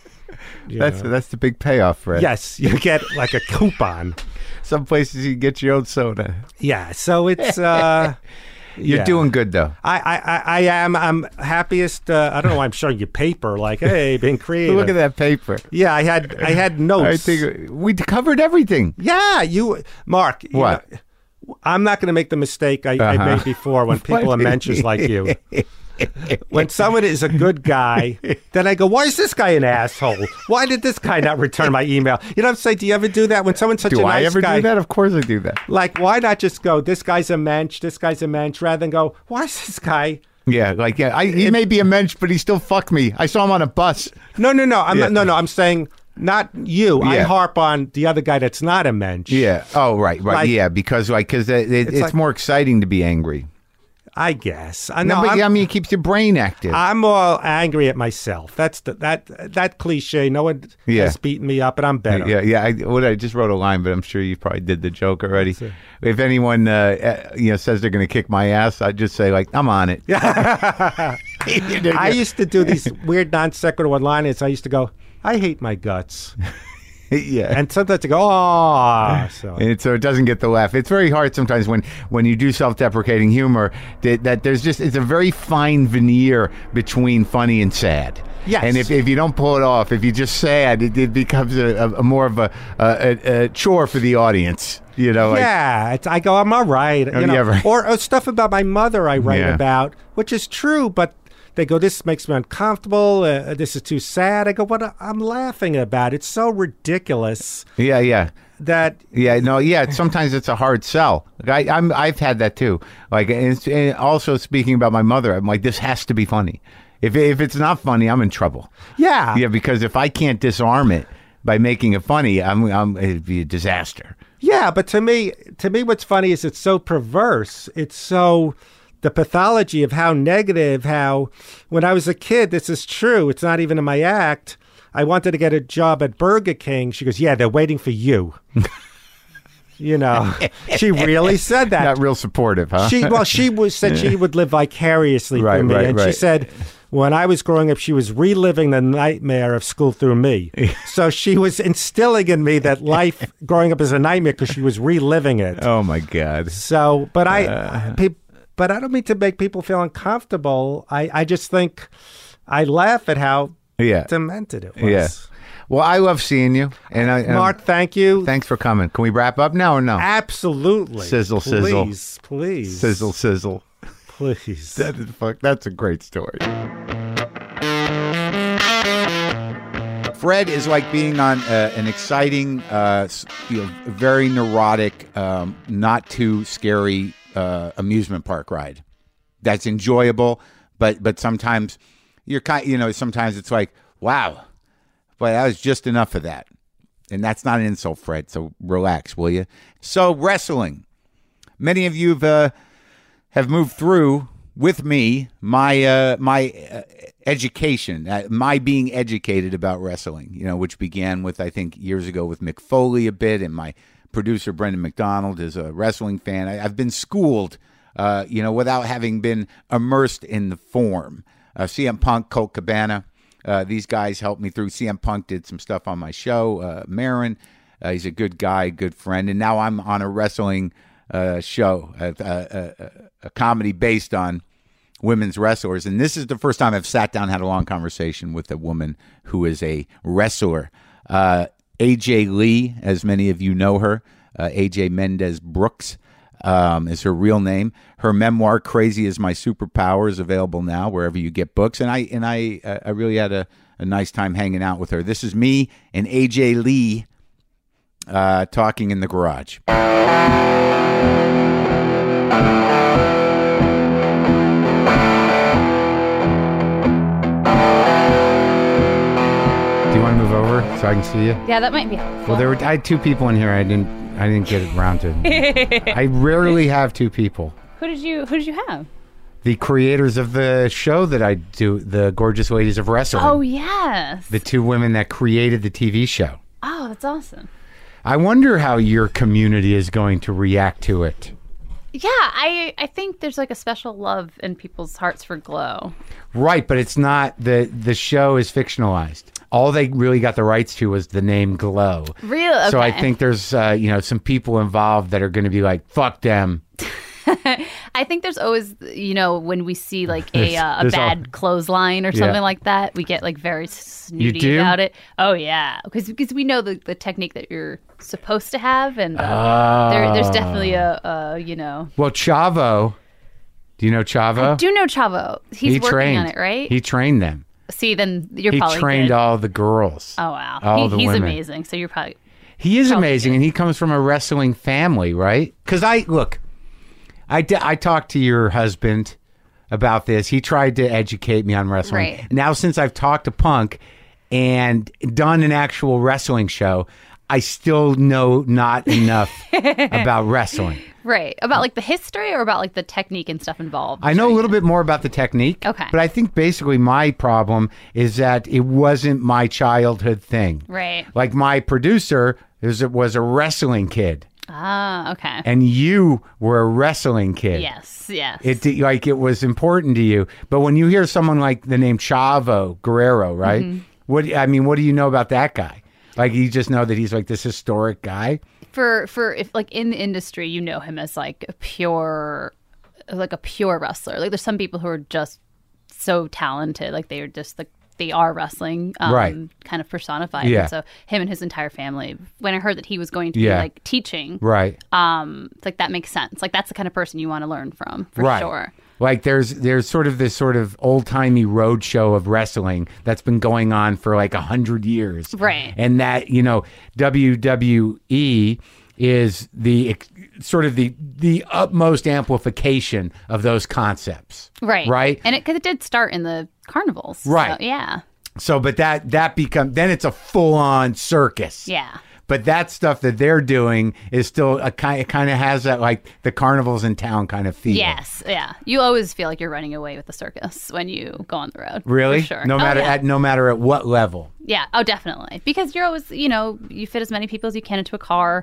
You That's know? that's the big payoff, Fred. Yes, you get like a coupon. Some places you can get your own soda. Yeah, so it's... uh You're yeah. doing good though. I, I, I- I am. I'm happiest. Uh, I don't know why I'm showing you paper. Like, hey, being creative. Look at that paper. Yeah, I had I had notes. I think we covered everything. Yeah, you, Mark. you What? know, I'm not going to make the mistake I, I Uh-huh. made before when people are mentions like you. When someone is a good guy, then I go, why is this guy an asshole? Why did this guy not return my email? You know what I'm saying? Do you ever do that when someone's such Do a nice I ever guy? do that? Of course I do that. Like, why not just go, this guy's a mensch, this guy's a mensch, rather than go, why is this guy Yeah, like yeah, I, he it, may be a mensch, but he still fucked me. I saw him on a bus. No, no, no. I'm yeah. not, no, no. I'm saying not you. Yeah. I harp on the other guy that's not a mensch. Yeah. Oh, right, right. Like, yeah, because like because it, it, it's, it's like, more exciting to be angry. I guess. I know. No, but I mean, it keeps your brain active. I'm all angry at myself. That's the, that that cliche. No one yeah. has beaten me up, and I'm better. Yeah, yeah. I, what I just wrote a line, but I'm sure you probably did the joke already. If anyone uh, you know says they're going to kick my ass, I'd just say like, I'm on it. I used to do these weird non sequitur one-liners. I used to go, I hate my guts. Yeah, and sometimes I go, oh, so. And so it doesn't get the laugh. It's very hard sometimes when, when you do self-deprecating humor that, that there's just it's a very fine veneer between funny and sad. Yes. And if, if you don't pull it off, if you're just sad, it, it becomes a, a, a more of a, a, a chore for the audience. You know, like, yeah, it's, I go, I'm all right. You know, yeah, right. Or, or stuff about my mother I write yeah. about, which is true, but they go, this makes me uncomfortable. Uh, this is too sad. I go, what I'm laughing about? It's so ridiculous. Yeah, yeah. That yeah, no, yeah. Sometimes it's a hard sell. Like I, I'm, I've had that too. Like, and, it's, and also speaking about my mother, I'm like, this has to be funny. If if it's not funny, I'm in trouble. Yeah, yeah. Because if I can't disarm it by making it funny, I'm, I'm it'd be a disaster. Yeah, but to me, to me, what's funny is it's so perverse. It's so. The pathology of how negative, how when I was a kid, this is true. It's not even in my act. I wanted to get a job at Burger King. She goes, yeah, they're waiting for you. You know, she really said that. Not real supportive, huh? She well, she was said she would live vicariously right, through me, right, and right. she said when I was growing up, she was reliving the nightmare of school through me. So she was instilling in me that life growing up is a nightmare because she was reliving it. Oh my God! So, but I. Uh, pe- But I don't mean to make people feel uncomfortable. I, I just think I laugh at how yeah. demented it was. Yeah. Well, I love seeing you. And I, Mark, thank you. Thanks for coming. Can we wrap up now or no? Absolutely. Sizzle, please, sizzle. Please, please. Sizzle, sizzle. Please. That is fuck. That's a great story. Fred is like being on uh, an exciting, uh, you know, very neurotic, um, not too scary uh, amusement park ride. That's enjoyable, but but sometimes you're kind, you know, sometimes it's like, wow, but that was just enough of that, and that's not an insult, Fred. So relax, will you? So wrestling, many of you have uh, have moved through with me my uh, my. Uh, Education, uh, my being educated about wrestling, you know, which began with, I think, years ago with Mick Foley a bit, and my producer, Brendan McDonald, is a wrestling fan. I, I've been schooled, uh, you know, without having been immersed in the form. Uh, C M Punk, Colt Cabana, uh, these guys helped me through. C M Punk did some stuff on my show, uh, Marin. Uh, he's a good guy, good friend, and now I'm on a wrestling uh, show, a, a, a, a comedy based on women's wrestlers, and this is the first time I've sat down and had a long conversation with a woman who is a wrestler. Uh, A J Lee, as many of you know her, uh, A J Mendez Brooks um, is her real name. Her memoir, "Crazy Is My Superpower," is available now wherever you get books, and I and I uh, I really had a, a nice time hanging out with her. This is me and A J Lee uh, talking in the garage. So I can see you. Yeah, that might be helpful. Well, there were I had two people in here. I didn't. I didn't get it around to. I rarely have two people. Who did you? Who did you have? The creators of the show that I do, the Gorgeous Ladies of Wrestling. Oh yes. The two women that created the T V show. Oh, that's awesome. I wonder how your community is going to react to it. Yeah, I I think there's like a special love in people's hearts for Glow. Right, but it's not the the show is fictionalized. All they really got the rights to was the name Glow. Really? Okay. So I think there's, uh, you know, some people involved that are going to be like, fuck them. I think there's always, you know, when we see like a uh, a bad all... clothesline or something yeah. like that, we get like very snooty about it. Oh, yeah. Because because we know the, the technique that you're supposed to have. And uh, oh. there, there's definitely a, a, you know. Well, Chavo. Do you know Chavo? I do know Chavo. He's he working trained. on it, right? He trained them. See, then you're he probably He trained good. all the girls. Oh, wow. All he, the he's women. amazing. So you're probably... He is probably amazing, good. And he comes from a wrestling family, right? Because I, look, I, I talked to your husband about this. He tried to educate me on wrestling. Right. Now, since I've talked to Punk and done an actual wrestling show, I still know not enough about wrestling. Right. About like the history or about like the technique and stuff involved? I know a little bit more about the technique. Okay. But I think basically my problem is that it wasn't my childhood thing. Right. Like my producer was, was a wrestling kid. Ah, okay. And you were a wrestling kid. Yes, yes. It like it was important to you. But when you hear someone like the name Chavo Guerrero, right? Mm-hmm. What I mean, what do you know about that guy? Like you just know that he's like this historic guy. For for if like in the industry, you know him as like a pure, like a pure wrestler. Like there's some people who are just so talented, like they are just like they are wrestling, um, right. kind of personified. Yeah. And so him and his entire family. When I heard that he was going to yeah. be like teaching, right? Um, it's like that makes sense. Like that's the kind of person you want to learn from, for right. sure. Like there's there's sort of this sort of old timey road show of wrestling that's been going on for like a hundred years, right? And that you know W W E is the sort of the the utmost amplification of those concepts, right? Right, and it because it did start in the carnivals, right? So, yeah. So, but that that become then it's a full on circus, yeah. But that stuff that they're doing is still a kind. It kind of has that like the carnivals in town kind of feel. Yes, yeah. You always feel like you're running away with the circus when you go on the road. Really? For sure. No oh, matter yeah. at no matter at what level. Yeah. Oh, definitely. Because you're always, you know, you fit as many people as you can into a car,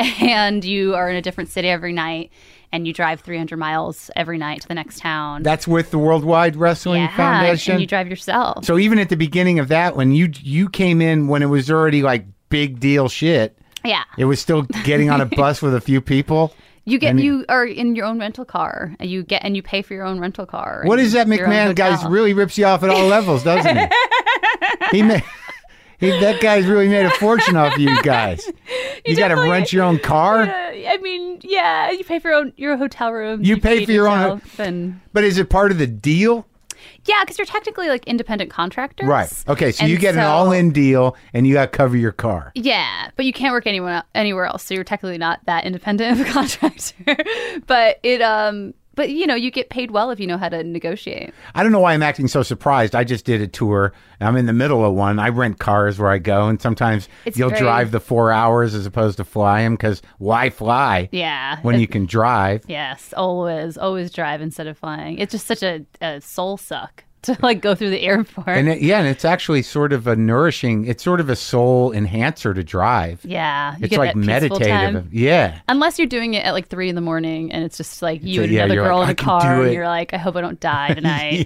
and you are in a different city every night, and you drive three hundred miles every night to the next town. That's with the Worldwide Wrestling yeah, Foundation. And you drive yourself. So even at the beginning of that, when you you came in when it was already like big deal shit. Yeah. It was still getting on a bus with a few people. You get you are in your own rental car, and you get and you pay for your own rental car. What is that McMahon guy's really rips you off at all levels, doesn't he? he made he, that guy's really made a fortune off you guys. You, you got to rent your own car. Yeah, I mean, yeah, you pay for your own your hotel room. You, you pay for your own. And, but is it part of the deal? Yeah, because you're technically like independent contractors. Right. Okay, so and you get so, an all-in deal and you got to cover your car. Yeah, but you can't work anywhere anywhere else, so you're technically not that independent of a contractor. but it um but you know, you get paid well if you know how to negotiate. I don't know why I'm acting so surprised. I just did a tour. I'm in the middle of one. I rent cars where I go, and sometimes it's you'll very... drive the four hours as opposed to fly them, because why fly? Yeah. When you can drive. Yes, always, always drive instead of flying. It's just such a, a soul suck to like go through the airport. And it, yeah, and it's actually sort of a nourishing, it's sort of a soul enhancer to drive. Yeah. It's like meditative. Time. Yeah. Unless you're doing it at like three in the morning and it's just like you so, and yeah, another girl like, in a car and you're like, I hope I don't die tonight.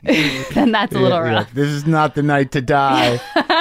Then that's a little yeah, rough. Like, this is not the night to die.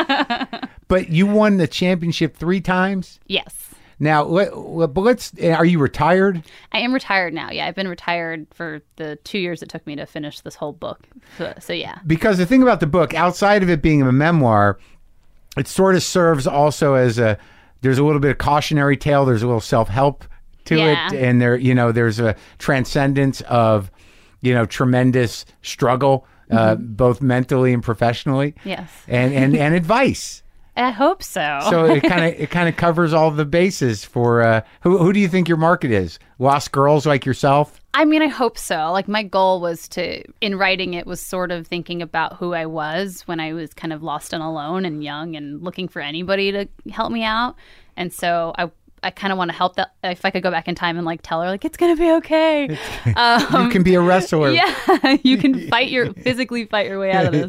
But you won the championship three times? Yes. Now, let, but let's, are you retired? I am retired now. Yeah, I've been retired for the two years it took me to finish this whole book. So, so yeah. Because the thing about the book, outside of it being a memoir, it sort of serves also as a, there's a little bit of cautionary tale. There's a little self-help to yeah. it. And there, you know, there's a transcendence of, you know, tremendous struggle, mm-hmm. uh, both mentally and professionally. Yes. And, and, and advice. I hope so. So it kind of it kind of covers all the bases for uh, who who do you think your market is? Lost girls like yourself? I mean, I hope so. Like my goal was to, in writing it, was sort of thinking about who I was when I was kind of lost and alone and young and looking for anybody to help me out. And so I I kind of want to help that. If I could go back in time and like tell her like it's gonna be okay. Um, you can be a wrestler. Yeah, you can fight your physically fight your way out of this.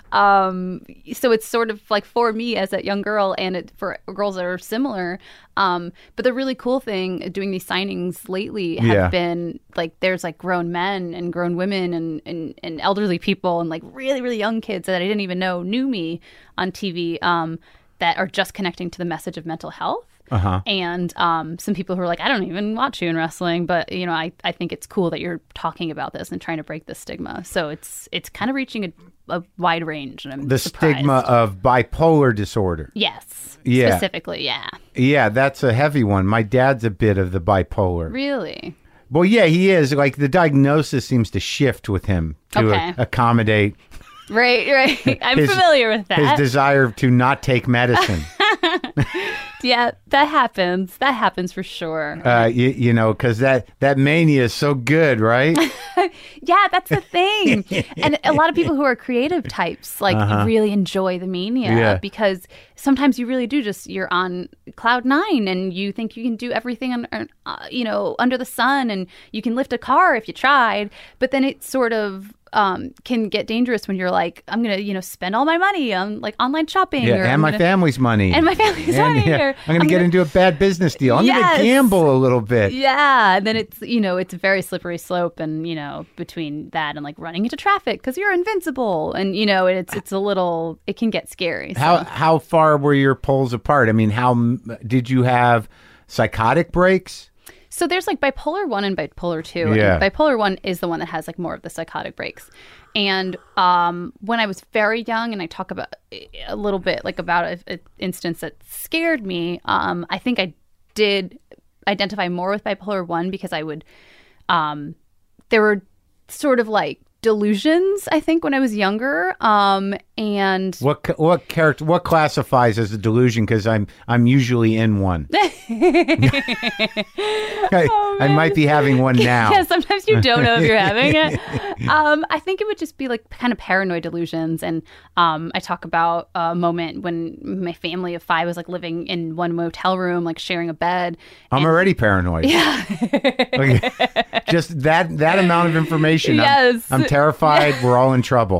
Um, so it's sort of like for me as a young girl, and it, for girls that are similar. Um, but the really cool thing doing these signings lately have yeah. been like there's like grown men and grown women and, and, and elderly people and like really really young kids that I didn't even know knew me on T V. Um, that are just connecting to the message of mental health. Uh-huh. And um, some people who are like, I don't even watch you in wrestling, but you know, I, I think it's cool that you're talking about this and trying to break the stigma. So it's it's kind of reaching a, a wide range. And I'm the surprised. stigma of bipolar disorder. Yes. Yeah. Specifically, yeah. Yeah, that's a heavy one. My dad's a bit of the bipolar. Really? Well, yeah, he is. Like the diagnosis seems to shift with him to okay. a- accommodate. Right, right. I'm his, familiar with that. His desire to not take medicine. Do Yeah, that happens. That happens for sure. Uh, you, you know, because that, that mania is so good, right? Yeah, that's the thing. And a lot of people who are creative types like uh-huh. really enjoy the mania yeah. because sometimes you really do just, you're on cloud nine and you think you can do everything, on, uh, you know, under the sun, and you can lift a car if you tried. But then it sort of um, can get dangerous when you're like, I'm going to, you know, spend all my money on like online shopping. Yeah, or and I'm my gonna, family's money. And my family's and, money. Yeah, or, I'm going to get gonna, into a bad business deal. I'm yes. going to gamble a little bit. Yeah. And then it's, you know, it's a very slippery slope, and, you know, between that and like running into traffic because you're invincible. And, you know, it's it's a little, it can get scary. So. How, how far were your poles apart? I mean, how did you have psychotic breaks? So there's like bipolar one and bipolar two. Yeah. And bipolar one is the one that has like more of the psychotic breaks. And um, when I was very young, and I talk about a little bit like about an instance that scared me, um, I think I did identify more with bipolar one because I would, um, there were sort of like delusions, I think, when I was younger. Um, and what what character what classifies as a delusion? Because I'm I'm usually in one. I, oh, I might be having one now. Yeah, sometimes you don't know if you're having it. Um, I think it would just be like kind of paranoid delusions. And um, I talk about a moment when my family of five was like living in one motel room, like sharing a bed. I'm and, already paranoid. Yeah. Okay. Just that that amount of information. Yes. I'm, I'm terrified. We're all in trouble.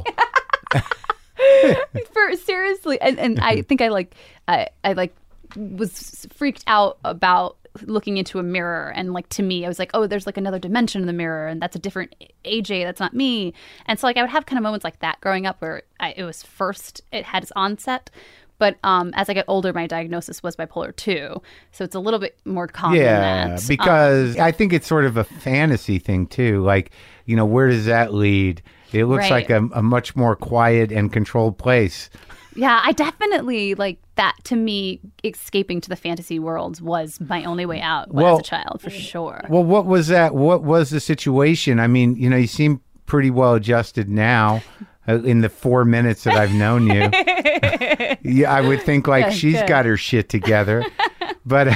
For seriously, and, and I think I like I, I like was freaked out about looking into a mirror, and like to me I was like, oh, there's like another dimension in the mirror, and that's a different A J, that's not me. And so like I would have kind of moments like that growing up where I, it was first it had its onset, but um as I got older my diagnosis was bipolar two, so it's a little bit more common. Yeah, than that. because um, I think it's sort of a fantasy thing too, like, you know, where does that lead? It looks right. like a, a much more quiet and controlled place. Yeah, I definitely, like, that to me, escaping to the fantasy worlds was my only way out when well, I was a child, for sure. Well, what was that? What was the situation? I mean, you know, you seem pretty well adjusted now uh, in the four minutes that I've known you. Yeah, I would think, like, good, she's good. got her shit together. But,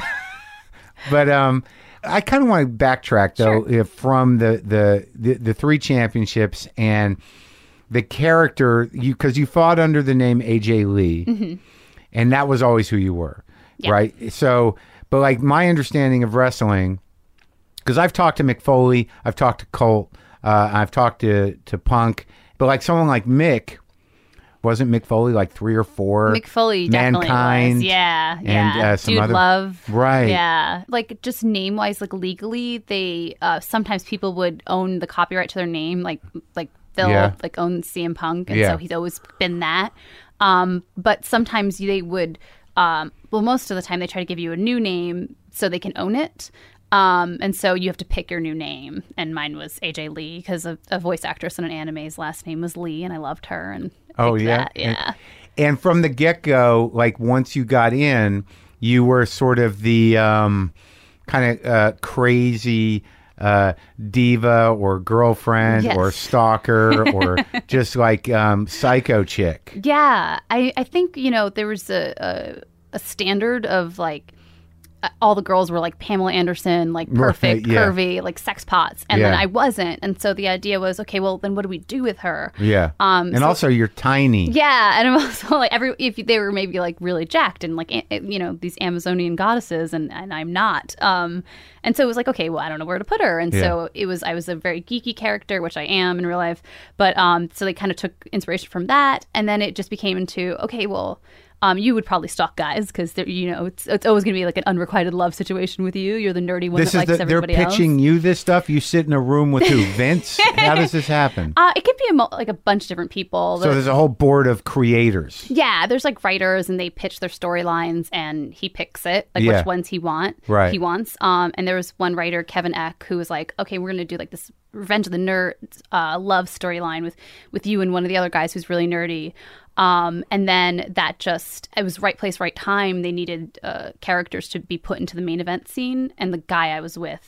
but, um... I kind of want to backtrack, though, Sure. from the, the, the, the three championships and the character, you because you fought under the name A J Lee, mm-hmm. and that was always who you were, yeah. right? So, but like my understanding of wrestling, because I've talked to Mick Foley, I've talked to Colt, uh, I've talked to, to Punk, but like someone like Mick, wasn't Mick Foley like three or four? Mick Foley definitely Mankind, was. Yeah, and, yeah. Uh, some Dude other... Love. Right. Yeah. Like just name wise, like legally, they uh, sometimes people would own the copyright to their name, like like Phil yeah. like owns C M Punk, and yeah. so he's always been that. Um, but sometimes they would, um, well, most of the time they try to give you a new name so they can own it. Um, and so you have to pick your new name, and mine was A J Lee because a, a voice actress in an anime's last name was Lee, and I loved her. And oh yeah, that. yeah. And, and from the get go, like once you got in, you were sort of the um, kind of uh, crazy uh, diva or girlfriend yes. or stalker or just like um, psycho chick. Yeah, I, I think you know there was a, a a standard of like. All the girls were like Pamela Anderson, like perfect, right, yeah. curvy, like sex pots. And yeah. then I wasn't. And so the idea was, okay, well, then what do we do with her? Yeah. Um, and so, also you're tiny. Yeah. And I'm also like, every if they were maybe like really jacked and like, you know, these Amazonian goddesses, and, and I'm not. Um, and so it was like, okay, well, I don't know where to put her. And yeah. so it was, I was a very geeky character, which I am in real life. But um, so they kind of took inspiration from that. And then it just became into, okay, well, Um, you would probably stalk guys because you know it's it's always going to be like an unrequited love situation with you. You're the nerdy one this that is likes the, everybody they're else. pitching you this stuff. You sit in a room with who? Vince? How does this happen? Uh, it could be a mo- like a bunch of different people. So there's a whole board of creators. Yeah, there's like writers, and they pitch their storylines, and he picks it, like yeah. which ones he want. Right. He wants. Um, and there was one writer, Kevin Eck, who was like, okay, we're going to do like this Revenge of the Nerds uh, love storyline with with you and one of the other guys who's really nerdy. Um, and then that just, it was right place, right time. They needed uh, characters to be put into the main event scene. And the guy I was with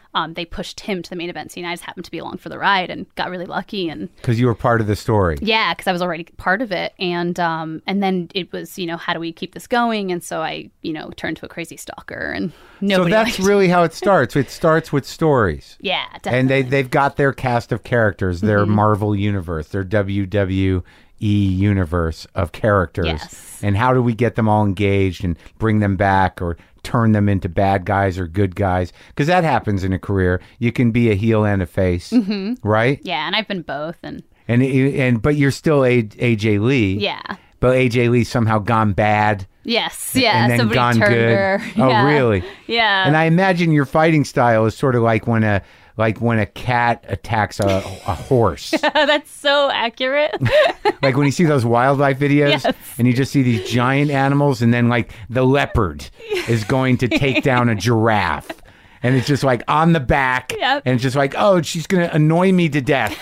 um, they pushed him to the main event scene. I just happened to be along for the ride and got really lucky. And because you were part of the story. Yeah, because I was already part of it. And um, and then it was, you know, how do we keep this going? And so I, you know, turned to a crazy stalker, and nobody. So that's liked really how it starts. It starts with stories. Yeah, definitely. And they they've got their cast of characters, their mm-hmm. Marvel universe, their W W E universe of characters. Yes. And how do we get them all engaged and bring them back or turn them into bad guys or good guys? Because that happens in a career. You can be a heel and a face, mm-hmm. right? Yeah, and I've been both. And and and but you're still a, A J Lee. Yeah. But A J Lee's somehow gone bad. Yes, yeah. And then Somebody gone turned good. her. Oh, yeah. really? Yeah. And I imagine your fighting style is sort of like when a like when a cat attacks a, a horse. That's so accurate. Like when you see those wildlife videos, yes. and you just see these giant animals, and then like the leopard is going to take down a giraffe, and it's just like on the back, yep. and it's just like, oh, she's going to annoy me to death.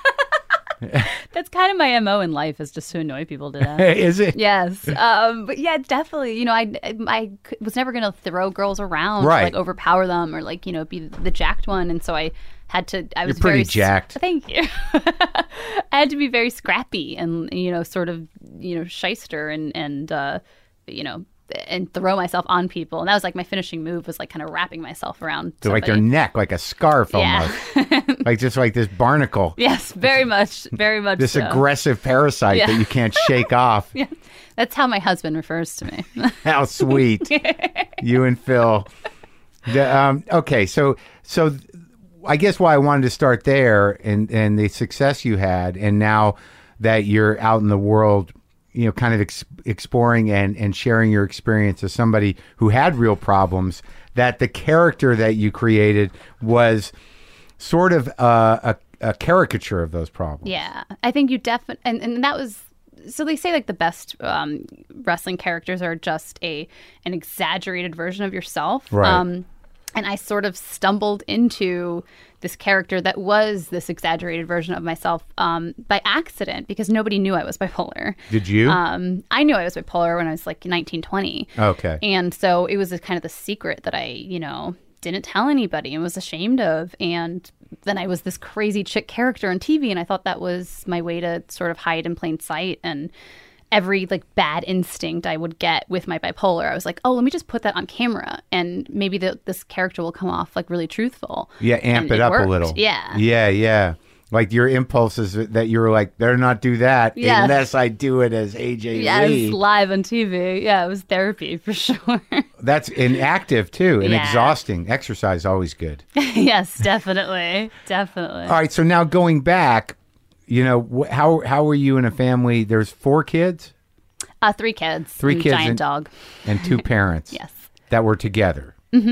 That's kind of my M O in life, is just to annoy people to death. Is it? Yes. Um, but yeah, definitely. You know, I, I was never going to throw girls around, right. or, like overpower them, or like, you know, be the jacked one. And so I had to, I was You're pretty very, jacked. Thank you. I had to be very scrappy and, you know, sort of, you know, shyster and, and, uh, you know, and throw myself on people. And that was like my finishing move, was like kind of wrapping myself around So like their neck, like a scarf almost. Yeah. Like just like this barnacle. Yes, very much, very much This so. aggressive parasite yeah. that you can't shake off. Yeah. That's how my husband refers to me. How sweet. You and Phil. The, um, okay, so so I guess why I wanted to start there, and, and the success you had, and now that you're out in the world, you know, kind of ex- exploring and, and sharing your experience as somebody who had real problems, that the character that you created was sort of uh, a, a caricature of those problems. Yeah, I think you definitely, and, and that was, so they say like the best um, wrestling characters are just a an exaggerated version of yourself. Right. Um, and I sort of stumbled into this character that was this exaggerated version of myself um, by accident, because nobody knew I was bipolar. Did you? Um, I knew I was bipolar when I was like nineteen, twenty. Okay. And so it was a kind of the secret that I, you know, didn't tell anybody and was ashamed of. And then I was this crazy chick character on T V, and I thought that was my way to sort of hide in plain sight. And every like bad instinct I would get with my bipolar, I was like, oh, let me just put that on camera, and maybe the, this character will come off like really truthful. Yeah, amp and it, it up worked. a little. Yeah. Yeah, yeah. Like your impulses that you were like, better not do that Yes. unless I do it as A J Yes, Lee. live on T V. Yeah, it was therapy for sure. That's inactive too, and Yeah. exhausting. Exercise always good. Yes, definitely. Definitely. All right, so now going back, you know, wh- how how were you in a family? There's four kids? Uh, three kids. Three and a kids giant and- dog. And two parents. Yes. That were together. Mm-hmm.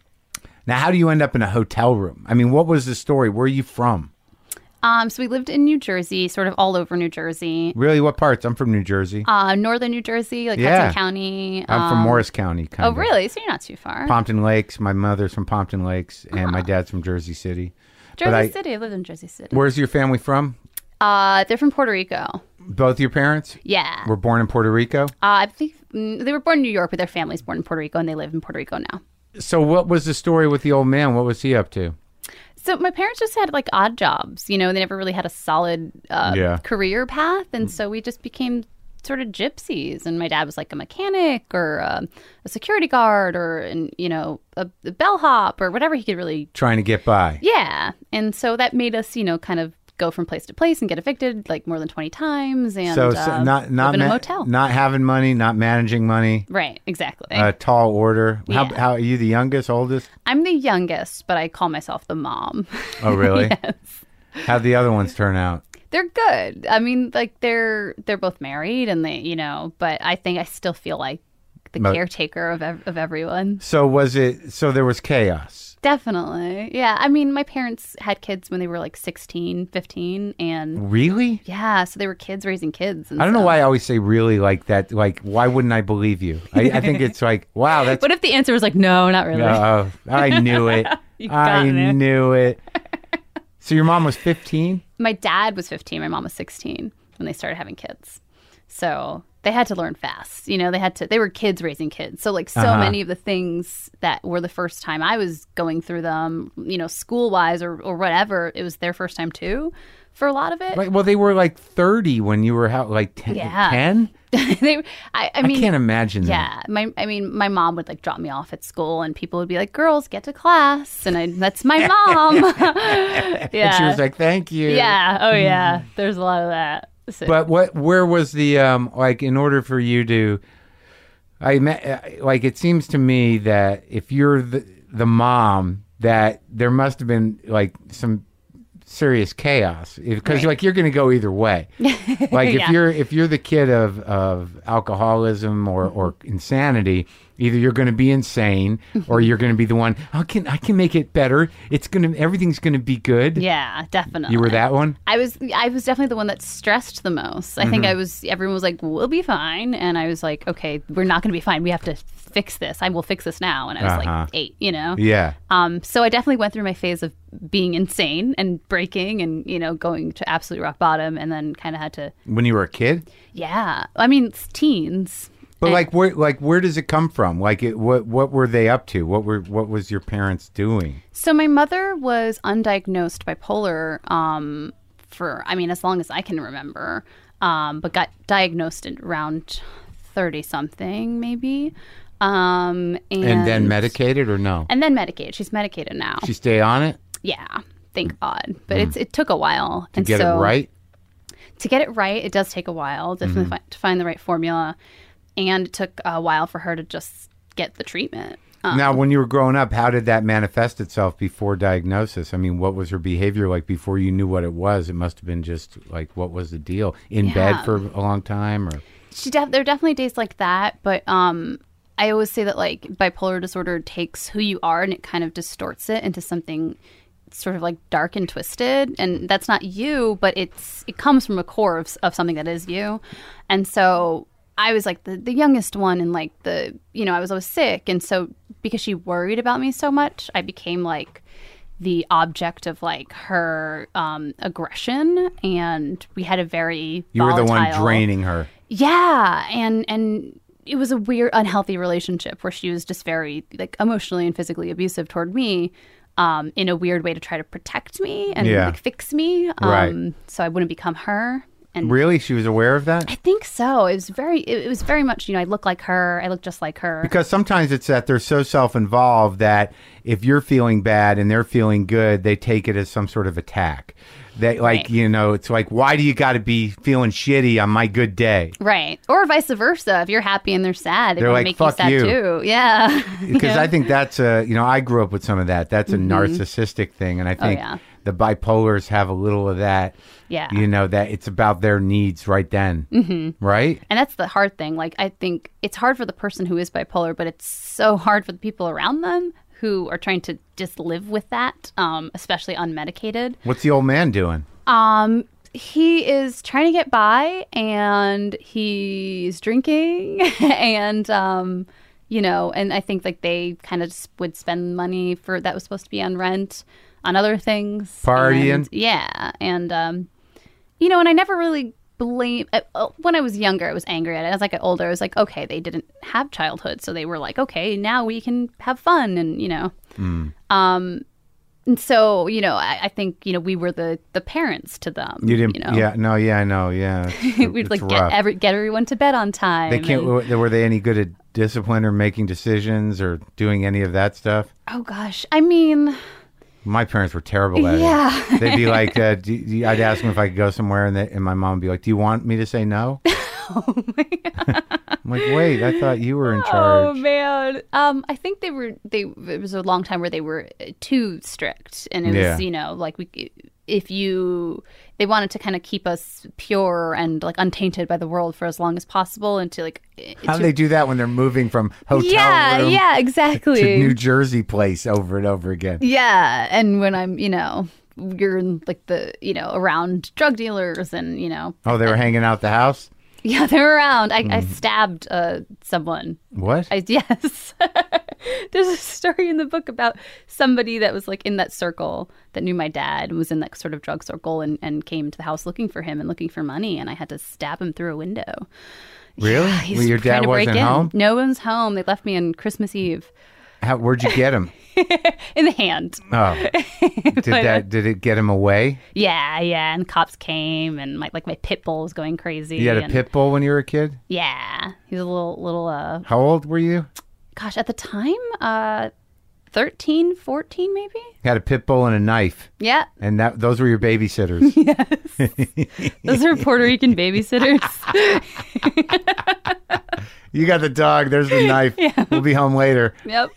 Now, how do you end up in a hotel room? I mean, what was the story? Where are you from? Um, so we lived in New Jersey, sort of all over New Jersey. Really, what parts? I'm from New Jersey. Uh, northern New Jersey, like Yeah. Hudson County. I'm from um, Morris County, kind Oh, of. really? So you're not too far. Pompton Lakes. My mother's from Pompton Lakes, and my dad's from Jersey City. Jersey But I- City. I lived in Jersey City. Where's your family from? Uh, they're from Puerto Rico. Both your parents Yeah. were born in Puerto Rico? Uh, I think mm, they were born in New York, but their family's born in Puerto Rico, and they live in Puerto Rico now. So what was the story with the old man? What was he up to? So my parents just had like odd jobs, you know, they never really had a solid uh, Yeah. career path. And so we just became sort of gypsies. And my dad was like a mechanic or a, a security guard or, an, you know, a, a bellhop or whatever he could really. Trying to get by. Yeah. And so that made us, you know, kind of go from place to place and get evicted like more than twenty times. And So, uh, so not not live in a ma- motel. not having money, not managing money. Right. Exactly. A tall order. How, Yeah. how are you? The youngest, oldest? I'm the youngest, but I call myself the mom. Oh, really? Yes. How'd the other ones turn out? They're good. I mean, like they're they're both married, and they, you know. But I think I still feel like the Mo- caretaker of ev- of everyone. So was it? So there was chaos. Definitely, yeah. I mean, my parents had kids when they were like sixteen, fifteen, and Really? yeah, so they were kids raising kids. And I don't know so- why I always say really like that. Like, why wouldn't I believe you? I, I think it's like, wow, that's. What if the answer was like, no, not really? Oh, I knew it. You I got it. knew it. So your mom was fifteen? My dad was fifteen. My mom was sixteen when they started having kids. So they had to learn fast. You know, they had to, they were kids raising kids. So like so Uh-huh. many of the things that were the first time I was going through them, you know, school wise or, or whatever, it was their first time too for a lot of it. Like, well, they were like thirty when you were how, like ten? Yeah. ten? they, I, I mean, I can't imagine that. yeah, my, I mean, my mom would like drop me off at school, and people would be like, "Girls, get to class," and I, that's my mom. yeah, And she was like, thank you. yeah, oh yeah. There's a lot of that. So, But what? Where was the um? Like, in order for you to, I met, like, it seems to me that if you're the the mom, that there must have been like some serious chaos because Right. like you're going to go either way. Like if Yeah. you're if you're the kid of of alcoholism or or insanity, either you're going to be insane or you're going to be the one. I can I can make it better. It's gonna everything's going to be good. yeah, definitely. You were that one. I was I was definitely the one that stressed the most. I Mm-hmm. think I was everyone was like, "We'll be fine." And I was like, "Okay, we're not going to be fine. We have to fix this. I will fix this now." And I was Uh-huh. like eight, you know. Yeah. Um so I definitely went through my phase of being insane and breaking and, you know, going to absolute rock bottom, and then kind of had to When you were a kid. yeah. I mean, it's teens. But And- like where like where does it come from? Like it, what what were they up to? What were what was your parents doing? So my mother was undiagnosed bipolar um, for, I mean, as long as I can remember, um, but got diagnosed at around thirty-something, maybe. Um, and, And then medicated or no? And then medicated. She's medicated now. She stay on it yeah, thank God. But it's it took a while. to get it right. To get it right, it does take a while, definitely fi- to find the right formula. And it took a while for her to just get the treatment. Um, Now, when you were growing up, how did that manifest itself before diagnosis? I mean, what was her behavior like before you knew what it was? It must have been just like, what was the deal? In Yeah. bed for a long time, or she def- there are definitely days like that, but um I always say that like bipolar disorder takes who you are and it kind of distorts it into something sort of like dark and twisted, and that's not you, but it's it comes from a core of, of something that is you. And so I was like the, the youngest one, and like the you know I was always sick, and so because she worried about me so much, I became like the object of like her um aggression, and we had a very you were the one volatile- draining her. yeah, and and it was a weird, unhealthy relationship where she was just very like emotionally and physically abusive toward me, um, in a weird way to try to protect me and Yeah. like fix me, um, Right. so I wouldn't become her. And Really, she was aware of that? I think so. It was very, it, it was very much, you know, I look like her, I look just like her. Because sometimes it's that they're so self-involved that if you're feeling bad and they're feeling good, they take it as some sort of attack. They like, Right. you know, it's like, why do you got to be feeling shitty on my good day? Right, or vice versa. If you're happy and they're sad, they're, They're gonna like, make "Fuck you sad you." too. Yeah, Because I think that's a, you know, I grew up with some of that. That's a narcissistic thing. And I think yeah. the bipolars have a little of that. Yeah. You know, that it's about their needs right then. Mm-hmm. Right? And that's the hard thing. Like, I think it's hard for the person who is bipolar, but it's so hard for the people around them who are trying to just live with that, um, especially unmedicated. What's the old man doing? Um, he is trying to get by, and he's drinking, and um, you know, and I think like they kind of just would spend money for that was supposed to be on rent, on other things, Partying. and, yeah, and um, you know, and I never really blame. Uh, when I was younger, I was angry at it. As I got older, I was like, okay, they didn't have childhood, so they were like, okay, now we can have fun, and you know, Mm. um. And so, you know, I, I think, you know, we were the, the parents to them. You didn't, you know? yeah, no, yeah, I know, yeah. It's, We'd it's like rough. get every get everyone to bed on time. They can't, and- were they any good at discipline or making decisions or doing any of that stuff? oh gosh, I mean, My parents were terrible at Yeah. it. They'd be like, uh, do, do, I'd ask them if I could go somewhere, and, they, and my mom would be like, do you want me to say no? oh my God. I'm like, wait, I thought you were in Oh charge. man, um, I think they were. They it was a long time where they were too strict, and it Yeah. was, you know, like we, if you, they wanted to kind of keep us pure and like untainted by the world for as long as possible, and to like. How to, do they do that when they're moving from hotel Yeah, room yeah, to exactly. New Jersey place over and over again? Yeah, and when I'm, you know, you're in like the, you know, around drug dealers and, you know, Oh, they were hanging out the house? yeah, they're around. I, I stabbed uh, someone. What? I, yes. There's a story in the book about somebody that was like in that circle that knew my dad and was in that sort of drug circle and, and came to the house looking for him and looking for money. And I had to stab him through a window. Really? Yeah, he's well, your trying dad to break wasn't in. home? No one's home. They left me on Christmas Eve. How, where'd you get him? In the hand. Oh. Did that? Did it get him away? Yeah, yeah. And the cops came and my like my pit bull was going crazy. You had a and, pit bull when you were a kid? Yeah. He was a little little uh How old were you? Gosh, at the time, uh thirteen, fourteen maybe? Had a pit bull and a knife. Yeah. And that those were your babysitters. Yes. Those are Puerto Rican babysitters. You got the dog. There's the knife. Yeah. We'll be home later. Yep.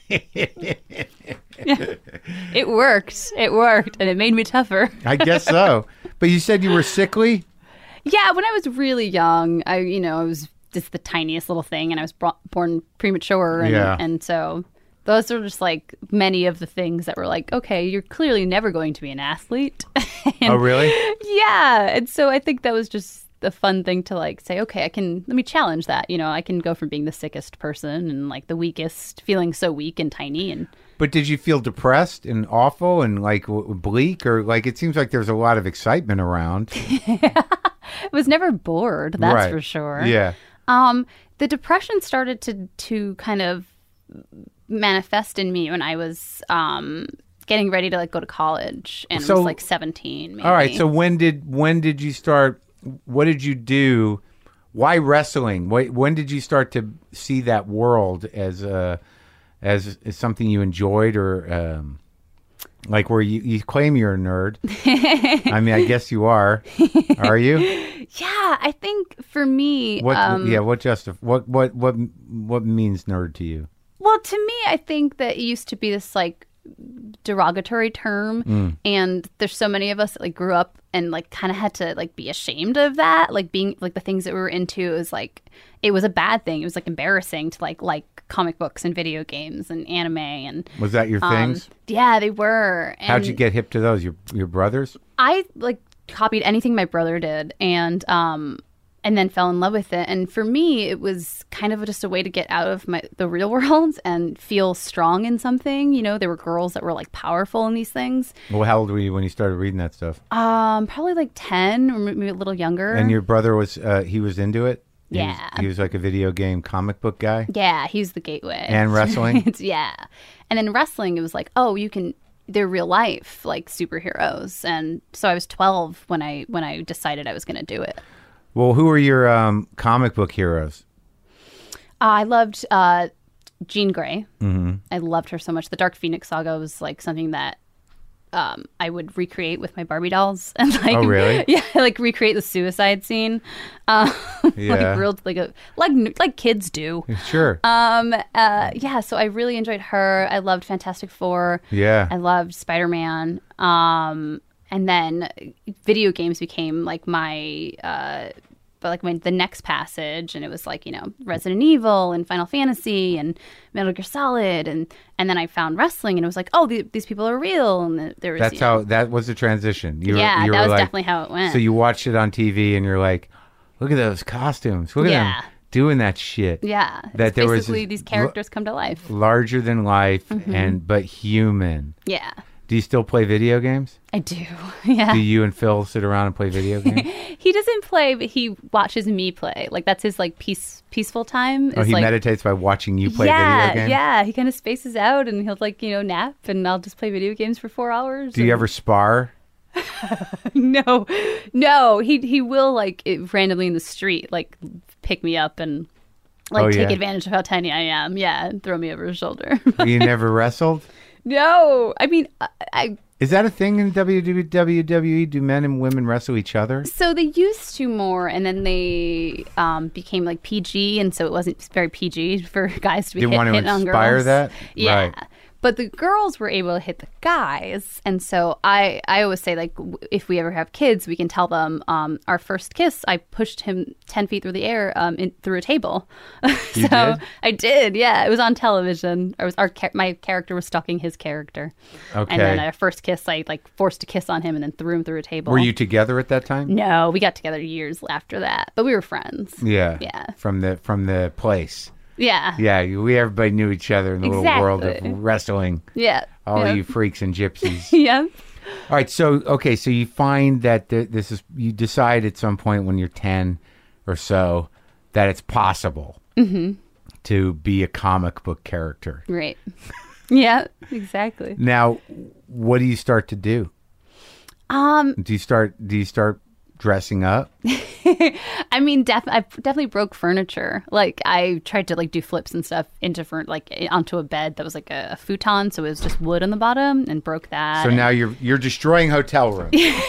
Yeah. It worked. It worked. And it made me tougher. I guess so. But you said you were sickly? Yeah. When I was really young, I, you know, I was just the tiniest little thing and I was bro- born premature. And, yeah. and so those are just like many of the things that were like, okay, you're clearly never going to be an athlete. And, oh, really? Yeah. And so I think that was just a fun thing to like say, okay, I can, let me challenge that. You know, I can go from being the sickest person and like the weakest, feeling so weak and tiny. And But did you feel depressed and awful and like w- bleak, or like it seems like there's a lot of excitement around? I was never bored, that's right. for sure. Yeah. Um, the depression started to to kind of manifest in me when I was um getting ready to like go to college, and So- I was like seventeen. Maybe. All right. So when did when did you start? What did you do? Why wrestling? Wh- When did you start to see that world as uh, as, as something you enjoyed, or um, like where you, you claim you're a nerd? I mean, I guess you are. Are you? Yeah, I think for me, What? um, yeah. What justif- What? What? What? What means nerd to you? well, to me, I think that it used to be this like derogatory term, Mm. and there's so many of us that like grew up and like kind of had to like be ashamed of that, like being like the things that we were into is like it was a bad thing. It was like embarrassing to like like comic books and video games and anime and Was that your um, things? yeah, they were. And How'd you get hip to those? Your your brothers? I like copied anything my brother did, and um and then fell in love with it. And for me, it was kind of just a way to get out of my the real world and feel strong in something. You know, there were girls that were like powerful in these things. Well, how old were you when you started reading that stuff? Um, probably like ten or maybe a little younger. And your brother was uh, he was into it? He was- Yeah. he was like a video game comic book guy? Yeah, he's the gateway. And wrestling? It's- yeah. And then wrestling, it was like, oh, you can they're real life like superheroes. And so I was twelve when I when I decided I was going to do it. Well, who are your um, comic book heroes? Uh, I loved uh, Jean Grey. Mm-hmm. I loved her so much. The Dark Phoenix saga was like something that um, I would recreate with my Barbie dolls, and like, Oh, really? Yeah, like recreate the suicide scene, um, Yeah. like real, like a like like kids do. Sure. Um, uh, yeah, so I really enjoyed her. I loved Fantastic Four. Yeah. I loved Spider Man. Um, and then video games became like my uh, but like my the next passage, and it was like, you know, Resident Evil and Final Fantasy and Metal Gear Solid, and and then I found wrestling, and it was like, oh, the, these people are real, and there was That's you know, how that was the transition. You were- yeah, you that were was like- definitely how it went. So you watched it on T V and you're like, look at those costumes. Look at Yeah. them doing that shit. yeah, that it's there was basically this these characters come to life. Larger than life, Mm-hmm. and but human. Yeah, Do you still play video games? I do. Yeah. Do you and Phil sit around and play video games? He doesn't play, but he watches me play. Like that's his like peace peaceful time. Oh, is, he like, meditates by watching you play yeah, video games? yeah. He kind of spaces out, and he'll like you know nap, and I'll just play video games for four hours. Do you and- ever spar? No, no. He he will like it, randomly in the street, like pick me up and like Oh, take yeah. advantage of how tiny I am. Yeah, and throw me over his shoulder. You never wrestled? No, I mean I. I Is that a thing in W W E? Do men and women wrestle each other? So they used to more, and then they um, became like P G, and so it wasn't very P G for guys to be They hit, want to hitting on inspire girls. that? Yeah. Right. But the girls were able to hit the guys, and so I, I always say like w- if we ever have kids, we can tell them um, our first kiss. I pushed him ten feet through the air um, in, through a table. so You did? I did, yeah. It was on television. I was our cha- my character was stalking his character, Okay. and then our first kiss, I like forced a kiss on him and then threw him through a table. Were you together at that time? No, we got together years after that, but we were friends. Yeah. Yeah. From the from the place. Yeah. Yeah, we everybody knew each other in the Exactly. little world of wrestling. Yeah. All yeah. you freaks and gypsies. Yeah. All right, so okay, so you find that th- this is you decide at some point when you're ten or so that it's possible Mm-hmm. to be a comic book character. Right. Yeah, exactly. Now, what do you start to do? Um, Do you start do you start dressing up? I mean, def- I definitely broke furniture. Like, I tried to like do flips and stuff into fur- like onto a bed that was like a, a futon, so it was just wood on the bottom, and broke that. So and- now you're you're destroying hotel rooms.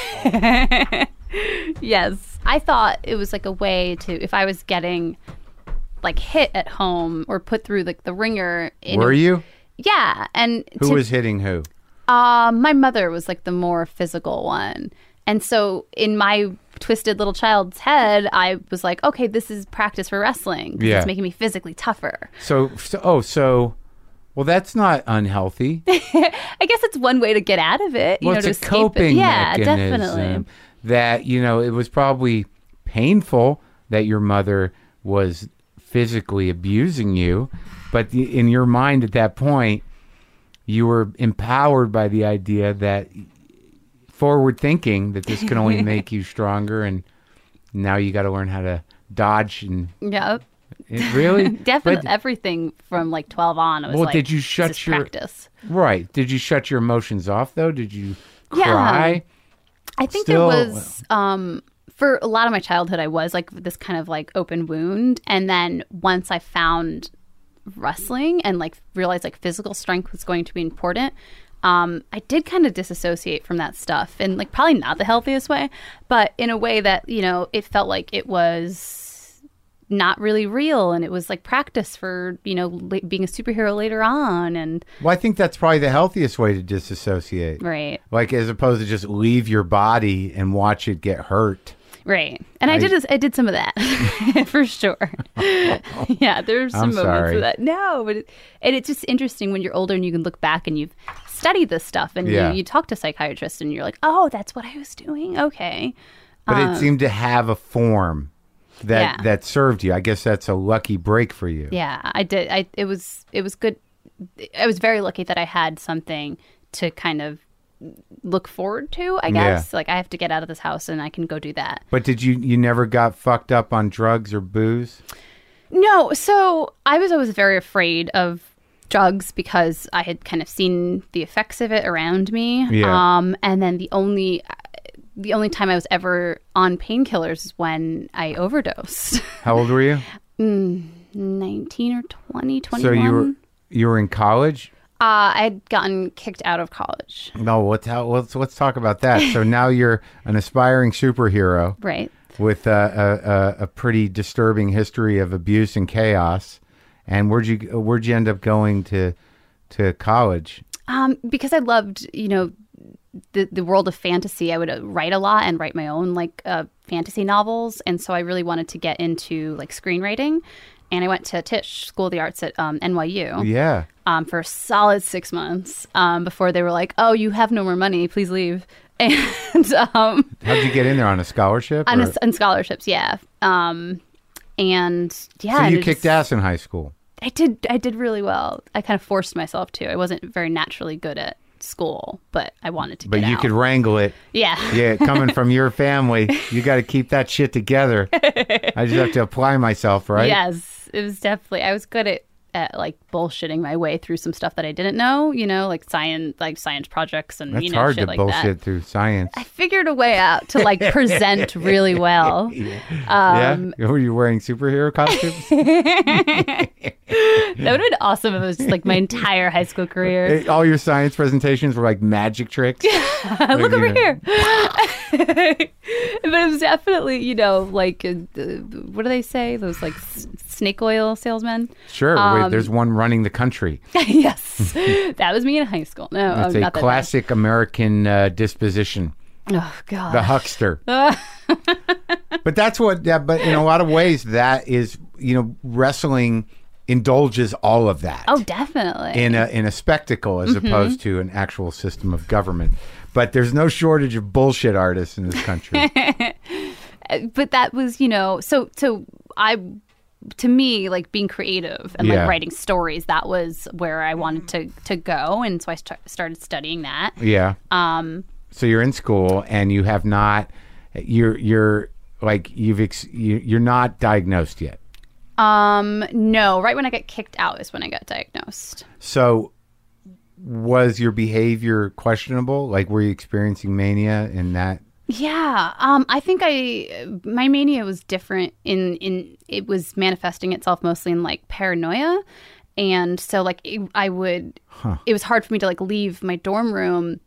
Yes, I thought it was like a way to, if I was getting like hit at home or put through like the ringer. In Were a- you? Yeah, and Who to- was hitting who? Uh, my mother was like the more physical one. And so in my twisted little child's head, I was like, okay, this is practice for wrestling. 'Cause Yeah. It's making me physically tougher. So, so oh, so well, that's not unhealthy. I guess it's one way to get out of it. You Well, know, it's to a escape coping it. Yeah, mechanism definitely. that, you know, it was probably painful that your mother was physically abusing you, but the, in your mind at that point, you were empowered by the idea that forward thinking that this can only make you stronger, and now you got to learn how to dodge and Yeah. it really Definitely But- everything from like twelve on. It was Well, like, did you this shut is your- practice? right. Did you shut your emotions off though? Did you Yeah. cry? I think Still- it was um, for a lot of my childhood. I was like this kind of like open wound, and then once I found wrestling and like realized like physical strength was going to be important, um, I did kind of disassociate from that stuff, and like probably not the healthiest way, but in a way that, you know, it felt like it was not really real, and it was like practice for, you know, la- being a superhero later on. And Well, I think that's probably the healthiest way to disassociate. right. Like as opposed to just leave your body and watch it get hurt. Right. And I, I- did I did some of that for sure. Yeah, there's some I'm moments sorry. of that. No, but it, and it's just interesting when you're older and you can look back and you've studied this stuff, and Yeah. you, you talk to psychiatrists and you're like, oh, that's what I was doing. Okay. But it seemed to have a form that Yeah. that served you. I guess that's a lucky break for you. Yeah, I did. I it was it was good. I was very lucky that I had something to kind of look forward to, I guess. Like, I have to get out of this house and I can go do that. But did you you never got fucked up on drugs or booze? No, so I was always very afraid of drugs because I had kind of seen the effects of it around me. Yeah. Um, and then the only the only time I was ever on painkillers is when I overdosed. How old were you? nineteen or twenty, So twenty-one. you were you were in college? Uh, I'd gotten kicked out of college. No, what's how, let's let's talk about that. So now you're an aspiring superhero Right. with a, a, a pretty disturbing history of abuse and chaos. And where'd you where'd you end up going to to college? Um, because I loved, you know, the the world of fantasy. I would uh, write a lot and write my own like uh, fantasy novels, and so I really wanted to get into like screenwriting. And I went to Tisch School of the Arts at um, N Y U Yeah. um, for a solid six months um, before they were like, "Oh, you have no more money. Please leave." And um, How'd you get in there on a scholarship? on, or- a, on scholarships, yeah. Um, and yeah, so and you it kicked just- ass in high school. I did. I did really well. I kind of forced myself to. I wasn't very naturally good at school, but I wanted to. But get you out. could wrangle it. Yeah. Yeah, coming from your family, you got to keep that shit together. I just have to apply myself, right? Yes, it was definitely. I was good at, at like bullshitting my way through some stuff that I didn't know. You know, like science, like science projects, and That's you know, hard shit to like bullshit that. through science. I figured a way out to like present really well. Um, yeah? Were you wearing superhero costumes? That would have been awesome if it was just like my entire high school career. Eh, All your science presentations were like magic tricks. Look over here. But it was definitely, you know, like, uh, what do they say? Those like s- snake oil salesmen. Sure. Um, wait, there's one running the country. Yes. That was me in high school. No, It's oh, a not that classic American uh, disposition. bad. Oh, God. The huckster. But that's what, yeah, but in a lot of ways, that is, you know, wrestling indulges all of that. Oh, definitely. in a in a spectacle as Mm-hmm. opposed to an actual system of government. But there's no shortage of bullshit artists in this country. But that was, you know, so so I to me, like being creative and Yeah. like writing stories, that was where I wanted to to go, and so I st- started studying that. Yeah. Um. So you're in school and you have not. You're you're like you've ex, you, you're not diagnosed yet. Um. No. Right when I got kicked out is when I got diagnosed. So was your behavior questionable? Like, were you experiencing mania in that? Yeah, um, I think I my mania was different in in it was manifesting itself mostly in like paranoia, and so like it, I would huh. it was hard for me to like leave my dorm room.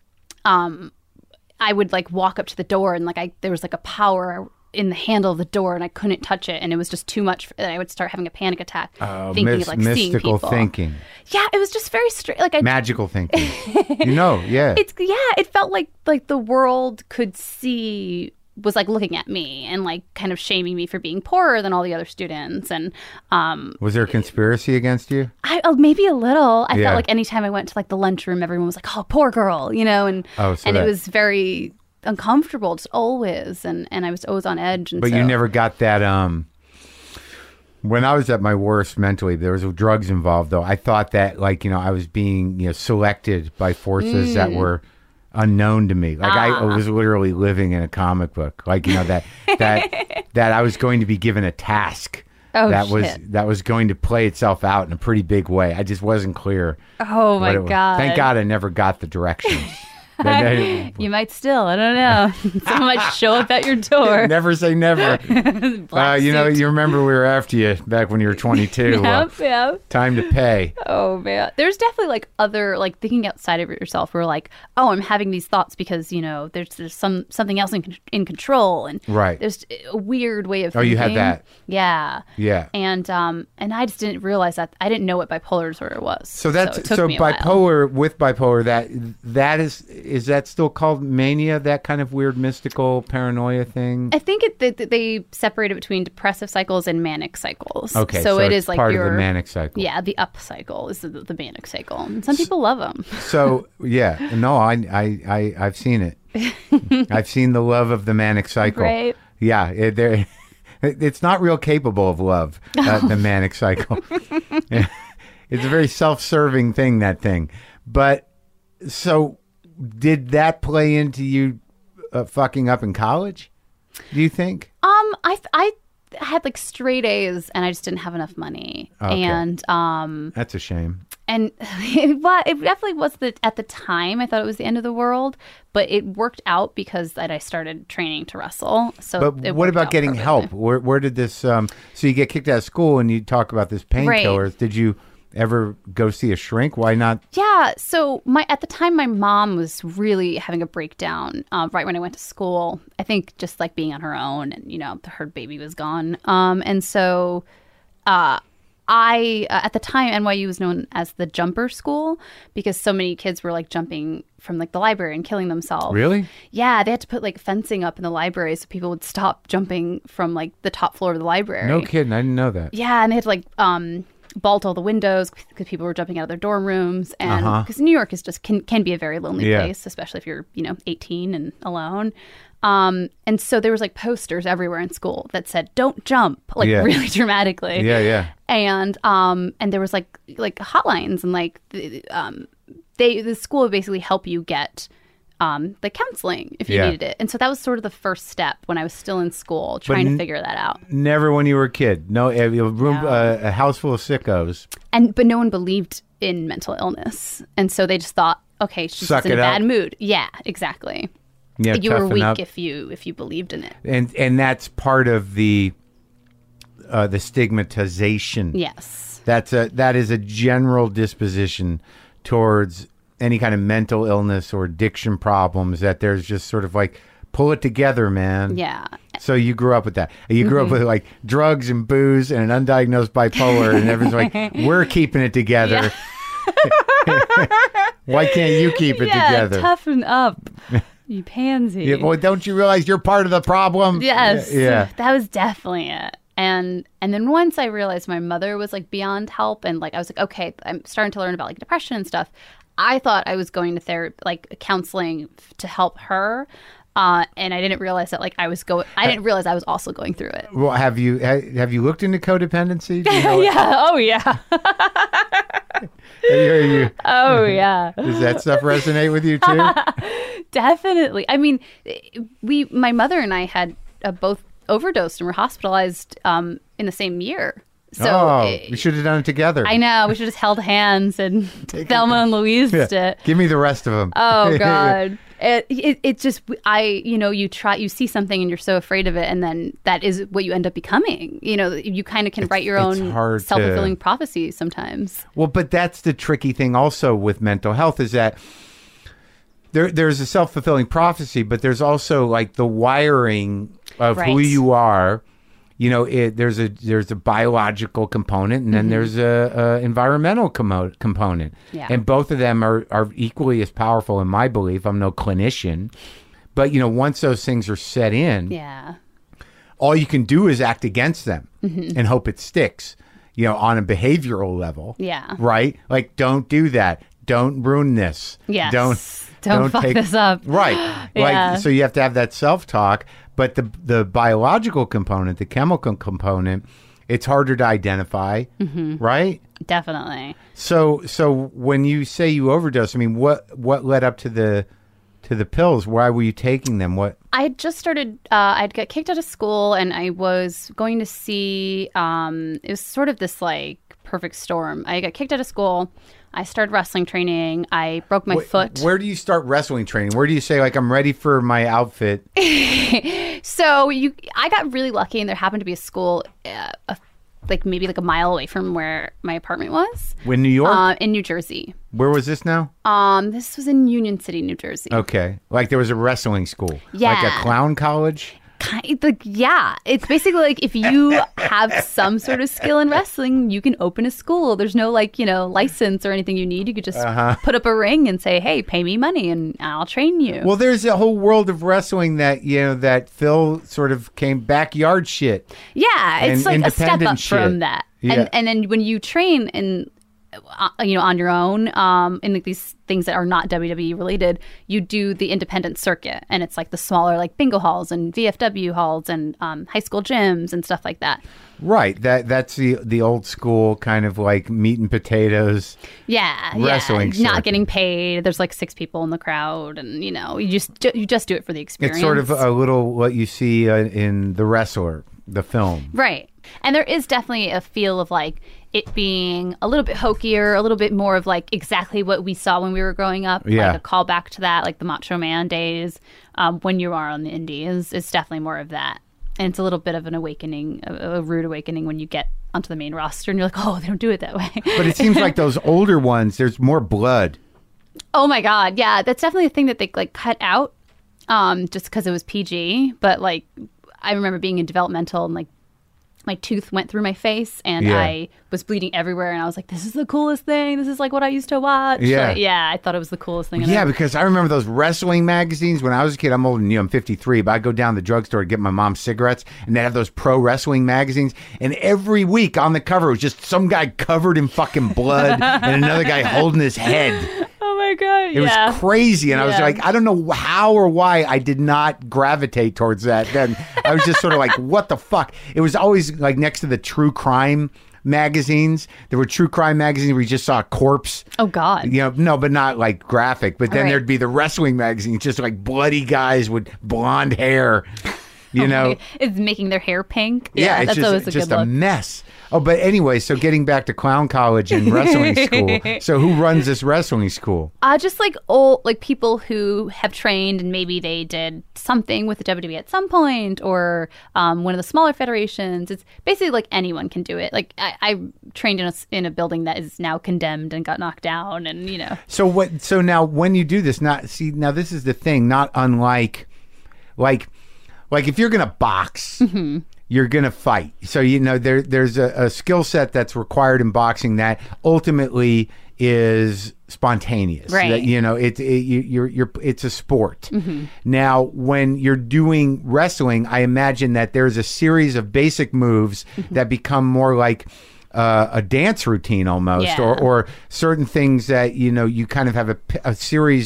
Um, I would like walk up to the door and like I there was like a power in the handle of the door and I couldn't touch it, and it was just too much. And I would start having a panic attack, uh, thinking mis- like mystical seeing people. thinking. Yeah, it was just very straight. Like I, magical thinking. You know, yeah. It's yeah. It felt like like the world could see was like looking at me and like kind of shaming me for being poorer than all the other students. And um, was there a conspiracy against you? I oh, maybe a little. I yeah. felt like anytime I went to like the lunchroom, everyone was like, "Oh, poor girl," you know, and oh, so and that... it was very uncomfortable just always, and and I was always on edge. And but so... you never got that. Um, when I was at my worst mentally, there was drugs involved. Though I thought that, like you know, I was being you know selected by forces mm. that were unknown to me. Like ah. I was literally living in a comic book. Like you know that that that I was going to be given a task. Oh, that shit. was that was going to play itself out in a pretty big way. I just wasn't clear. Oh my god! Thank God I never got the directions. You might still. I don't know. Someone might show up at your door. Never say never. uh, you know, you remember we were after you back when you were twenty-two. Yep, uh, yep. Time to pay. Oh, man. There's definitely like other, like thinking outside of yourself where like, oh, I'm having these thoughts because, you know, there's, there's some something else in, in control. And right. there's a weird way of oh, thinking. you had that? Yeah. Yeah. And um, and I just didn't realize that. I didn't know what bipolar disorder was. So that's so, it took so me a bipolar while. with bipolar. That that is is that still called mania? That kind of weird mystical paranoia thing. I think it, they, they separated between depressive cycles and manic cycles. Okay, so, so it it's is like part your of the manic cycle. Yeah, the up cycle is the, the manic cycle. And some people love them. So yeah, no, I I I I've seen it. I've seen the love of the manic cycle. Right. Yeah, it, there. It's not real capable of love, uh, the manic cycle. It's a very self-serving thing, that thing. But so did that play into you uh, fucking up in college, do you think? Um, I, I had like straight A's and I just didn't have enough money. Okay. And um, that's a shame. And it, well, it definitely was the at the time I thought it was the end of the world, but it worked out because that I started training to wrestle. So, but what about getting help? Where where did this? Um, so you get kicked out of school and you talk about this painkillers. Right. Did you ever go see a shrink? Why not? Yeah. So my at the time my mom was really having a breakdown uh, right when I went to school. I think just like being on her own, and you know her baby was gone. Um, and so. Uh, I, uh, at the time, N Y U was known as the jumper school because so many kids were like jumping from like the library and killing themselves. Really? Yeah. They had to put like fencing up in the library so people would stop jumping from like the top floor of the library. No kidding. I didn't know that. Yeah. And they had to like um, bolt all the windows because people were jumping out of their dorm rooms. And because uh-huh. New York is just can, can be a very lonely yeah. place, especially if you're, you know, eighteen and alone. Um, and so there was like posters everywhere in school that said, don't jump, like yeah. really dramatically. Yeah, yeah. And um, and there was like like hotlines and like the, um, they the school would basically help you get um, like counseling if you yeah. needed it. And so that was sort of the first step when I was still in school trying n- to figure that out. Never when you were a kid. No, a room, no. Uh, a house full of sickos. And but no one believed in mental illness, and so they just thought, okay, she's just in a bad mood. Yeah, exactly. Yeah, you were weak up. if you if you believed in it, and and that's part of the uh, the stigmatization. Yes, that's a that is a general disposition towards any kind of mental illness or addiction problems. That there's just sort of like pull it together, man. Yeah. So you grew up with that. You grew mm-hmm. up with like drugs and booze and an undiagnosed bipolar, and everyone's like, we're keeping it together. Yeah. Why can't you keep it yeah, together? Toughen up. You pansy. Yeah, well, don't you realize you're part of the problem? Yes. Yeah, yeah. That was definitely it. And and then once I realized my mother was like beyond help, and like I was like, okay, I'm starting to learn about like depression and stuff. I thought I was going to therapy, like counseling to help her. Uh, and I didn't realize that, like, I was going, I didn't realize I was also going through it. Well, have you have you looked into codependency? Do you know yeah. Oh, yeah. Are you, oh, yeah. Does that stuff resonate with you, too? Definitely. I mean, we, my mother and I had uh, both overdosed and were hospitalized um, in the same year. So oh, it, we should have done it together. I know. We should have held hands and Thelma and Louise yeah. it. Give me the rest of them. Oh, God. It, it it just I you know you try you see something and you're so afraid of it, and then that is what you end up becoming. You know, you kind of can it's, write your own self-fulfilling to... prophecy sometimes. Well, but that's the tricky thing also with mental health is that there there's a self-fulfilling prophecy, but there's also like the wiring of right. who you are. You know, it, there's a there's a biological component, and then mm-hmm. there's a, a environmental com- component, yeah. and both of them are, are equally as powerful in my belief. I'm no clinician, but you know, once those things are set in, yeah, all you can do is act against them mm-hmm. and hope it sticks. You know, on a behavioral level, yeah, right? Like, don't do that. Don't ruin this. Yes. Don't don't, don't fuck take, this up. Right. yeah. Like, so you have to have that self-talk. But the the biological component, the chemical component, it's harder to identify, mm-hmm. right? Definitely. So so when you say you overdose, I mean, what what led up to the to the pills? Why were you taking them? What? I had just started. Uh, I'd got kicked out of school, and I was going to see. Um, it was sort of this like perfect storm. I got kicked out of school. I started wrestling training. I broke my Wait, foot. Where do you start wrestling training? Where do you say, like, I'm ready for my outfit? So you, I got really lucky, and there happened to be a school, uh, a, like maybe like a mile away from where my apartment was. In New York? Uh, in New Jersey. Where was this now? Um, this was in Union City, New Jersey. Okay. Like there was a wrestling school. Yeah. Like a clown college? Kind like yeah, it's basically like if you have some sort of skill in wrestling, you can open a school. There's no like you know license or anything you need. You could just uh-huh. put up a ring and say, "Hey, pay me money and I'll train you." Well, there's a whole world of wrestling that you know that Phil sort of came backyard shit. Yeah, it's like a step up shit. from that. Yeah. And and then when you train in uh, you know on your own um in like these things that are not W W E related, you do the independent circuit, and it's like the smaller like bingo halls and V F W halls and um, high school gyms and stuff like that. Right. That that's the the old school kind of like meat and potatoes. Yeah, wrestling yeah. Not circuit. getting paid. There's like six people in the crowd, and you know you just you just do it for the experience. It's sort of a little what you see uh, in The Wrestler, the film. Right. And there is definitely a feel of like it being a little bit hokier, a little bit more of like exactly what we saw when we were growing up. Yeah. Like a callback to that, like the Macho Man days um, when you are on the indies. It's definitely more of that. And it's a little bit of an awakening, a, a rude awakening when you get onto the main roster and you're like, oh, they don't do it that way. But it seems like those older ones, there's more blood. Oh my God. Yeah. That's definitely a thing that they like cut out um, just because it was P G. But like, I remember being in developmental and like, my tooth went through my face and yeah. I was bleeding everywhere and I was like, this is the coolest thing. This is like what I used to watch. Yeah. Like, yeah. I thought it was the coolest thing. Yeah, ever. because I remember those wrestling magazines when I was a kid. I'm older than you. I'm fifty-three, but I go down to the drugstore to get my mom cigarettes and they have those pro wrestling magazines. And every week on the cover was just some guy covered in fucking blood and another guy holding his head. Oh my God. It yeah. was crazy. And I was Yeah. like, I don't know how or why I did not gravitate towards that then. I was just sort of like, what the fuck? It was always like next to the true crime magazines. There were true crime magazines where you just saw a corpse. Oh God. You know, no, but not like graphic. But then Right. there'd be the wrestling magazines, just like bloody guys with blonde hair. You Oh know, my- it's making their hair pink. yeah, Yeah, it's that's just, always a just good a look. mess. Oh, but anyway, so getting back to clown college and wrestling school. So who runs this wrestling school? Uh, just like old, like people who have trained and maybe they did something with the W W E at some point or um, one of the smaller federations. It's basically like anyone can do it. Like I, I trained in a, s- in a building that is now condemned and got knocked down and, you know. So what? So now when you do this, not see now this is the thing. Not unlike, like, like if you're gonna box. Mm-hmm. You're going to fight. So, you know, there there's a, a skill set that's required in boxing that ultimately is spontaneous. Right. That, you know, it, it, you, you're, you're, it's a sport. Mm-hmm. Now, when you're doing wrestling, I imagine that there's a series of basic moves Mm-hmm. that become more like uh, a dance routine almost, Yeah. or, or certain things that, you know, you kind of have a, a series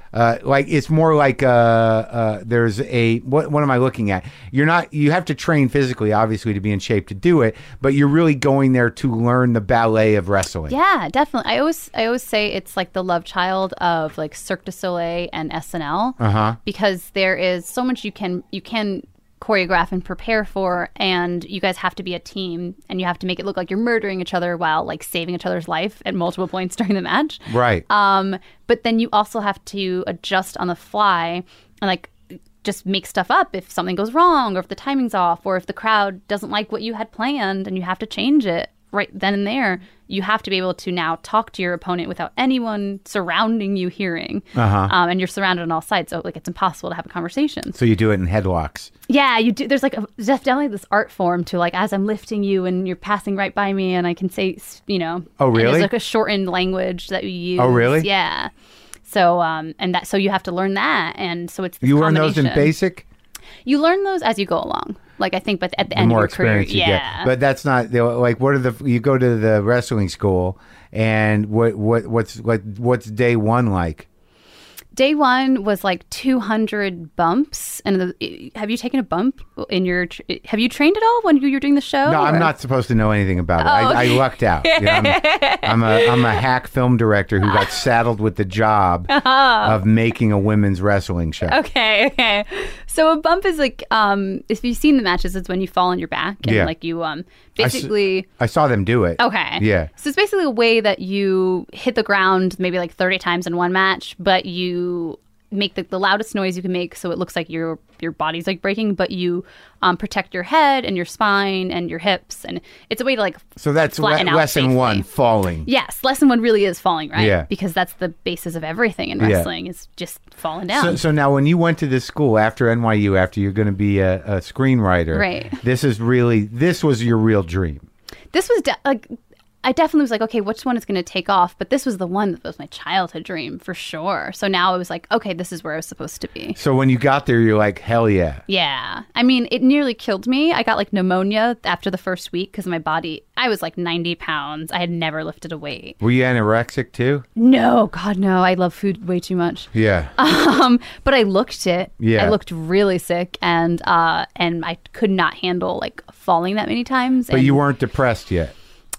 Uh, like it's more like uh, uh, there's a what? What am I looking at? You're not. You have to train physically, obviously, to be in shape to do it. But you're really going there to learn the ballet of wrestling. Yeah, definitely. I always, I always say it's like the love child of like Cirque du Soleil and S N L, uh-huh. because there is so much you can you can choreograph and prepare for, and you guys have to be a team, and you have to make it look like you're murdering each other while like saving each other's life at multiple points during the match. Right. Um, but then you also have to adjust on the fly and like just make stuff up if something goes wrong, or if the timing's off, or if the crowd doesn't like what you had planned and you have to change it right then and there. You have to be able to now talk to your opponent without anyone surrounding you hearing. Uh-huh. Um, and you're surrounded on all sides, so like it's impossible to have a conversation. So you do it in headlocks. Yeah, you do. There's like a, there's definitely this art form to like as I'm lifting you and you're passing right by me, and I can say, you know. Oh, really? And there's like a shortened language that you use. Oh, really? Yeah. So um and that so you have to learn that, and so it's this You learn those in combination. basic. You learn those as you go along. Like I think, but at the, The end more of your career, experience you yeah. get. But that's not like what are the you go to the wrestling school and what what what's what what's day one like? Day one was like two hundred bumps. And the, have you taken a bump in your? Have you trained at all when you were doing the show? No, or? I'm not supposed to know anything about it. Oh, I, okay. I lucked out. You know, I'm, I'm a I'm a hack film director who got saddled with the job of making a women's wrestling show. Okay, okay. So a bump is like, um, if you've seen the matches, it's when you fall on your back and Yeah. like you um I s- basically. I saw them do it. Okay. Yeah. So it's basically a way that you hit the ground maybe like thirty times in one match, but you make the, the loudest noise you can make so it looks like your your body's like breaking, but you um, protect your head and your spine and your hips, and it's a way to like So that's le- flatten out lesson safely. one: falling. Yes, lesson one really is falling, right? Yeah. Because that's the basis of everything in Yeah. wrestling is just falling down. So, so now, when you went to this school after N Y U, after you're going to be a, a screenwriter, Right. This is really this was your real dream. This was de- like I definitely was like, okay, which one is going to take off? But this was the one that was my childhood dream for sure. So now I was like, okay, this is where I was supposed to be. So when you got there, you're like, hell yeah. Yeah. I mean, it nearly killed me. I got like pneumonia after the first week because my body, I was like ninety pounds. I had never lifted a weight. Were you anorexic too? No, God, no. I love food way too much. Yeah. Um, but I looked it. Yeah. I looked really sick, and uh, and I could not handle like falling that many times. But and you weren't depressed yet.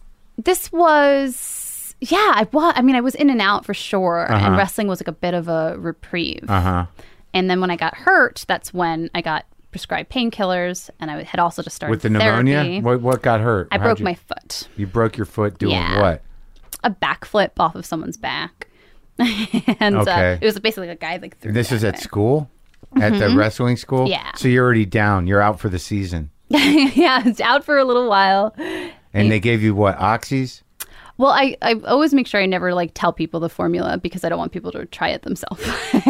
This was, yeah, I was. I mean, I was in and out for sure, Uh-huh. and wrestling was like a bit of a reprieve. Uh huh. And then when I got hurt, that's when I got prescribed painkillers, and I had also just started With the pneumonia, therapy. what what got hurt? I How'd broke you, my foot. You broke your foot doing Yeah. what? A backflip off of someone's back, and Okay. uh, it was basically a guy like threw. This me is that at way. school, at the wrestling school. Yeah. So you're already down. You're out for the season, Yeah, it's out for a little while. and they gave you what, oxys? Well, I, I always make sure I never like tell people the formula because I don't want people to try it themselves.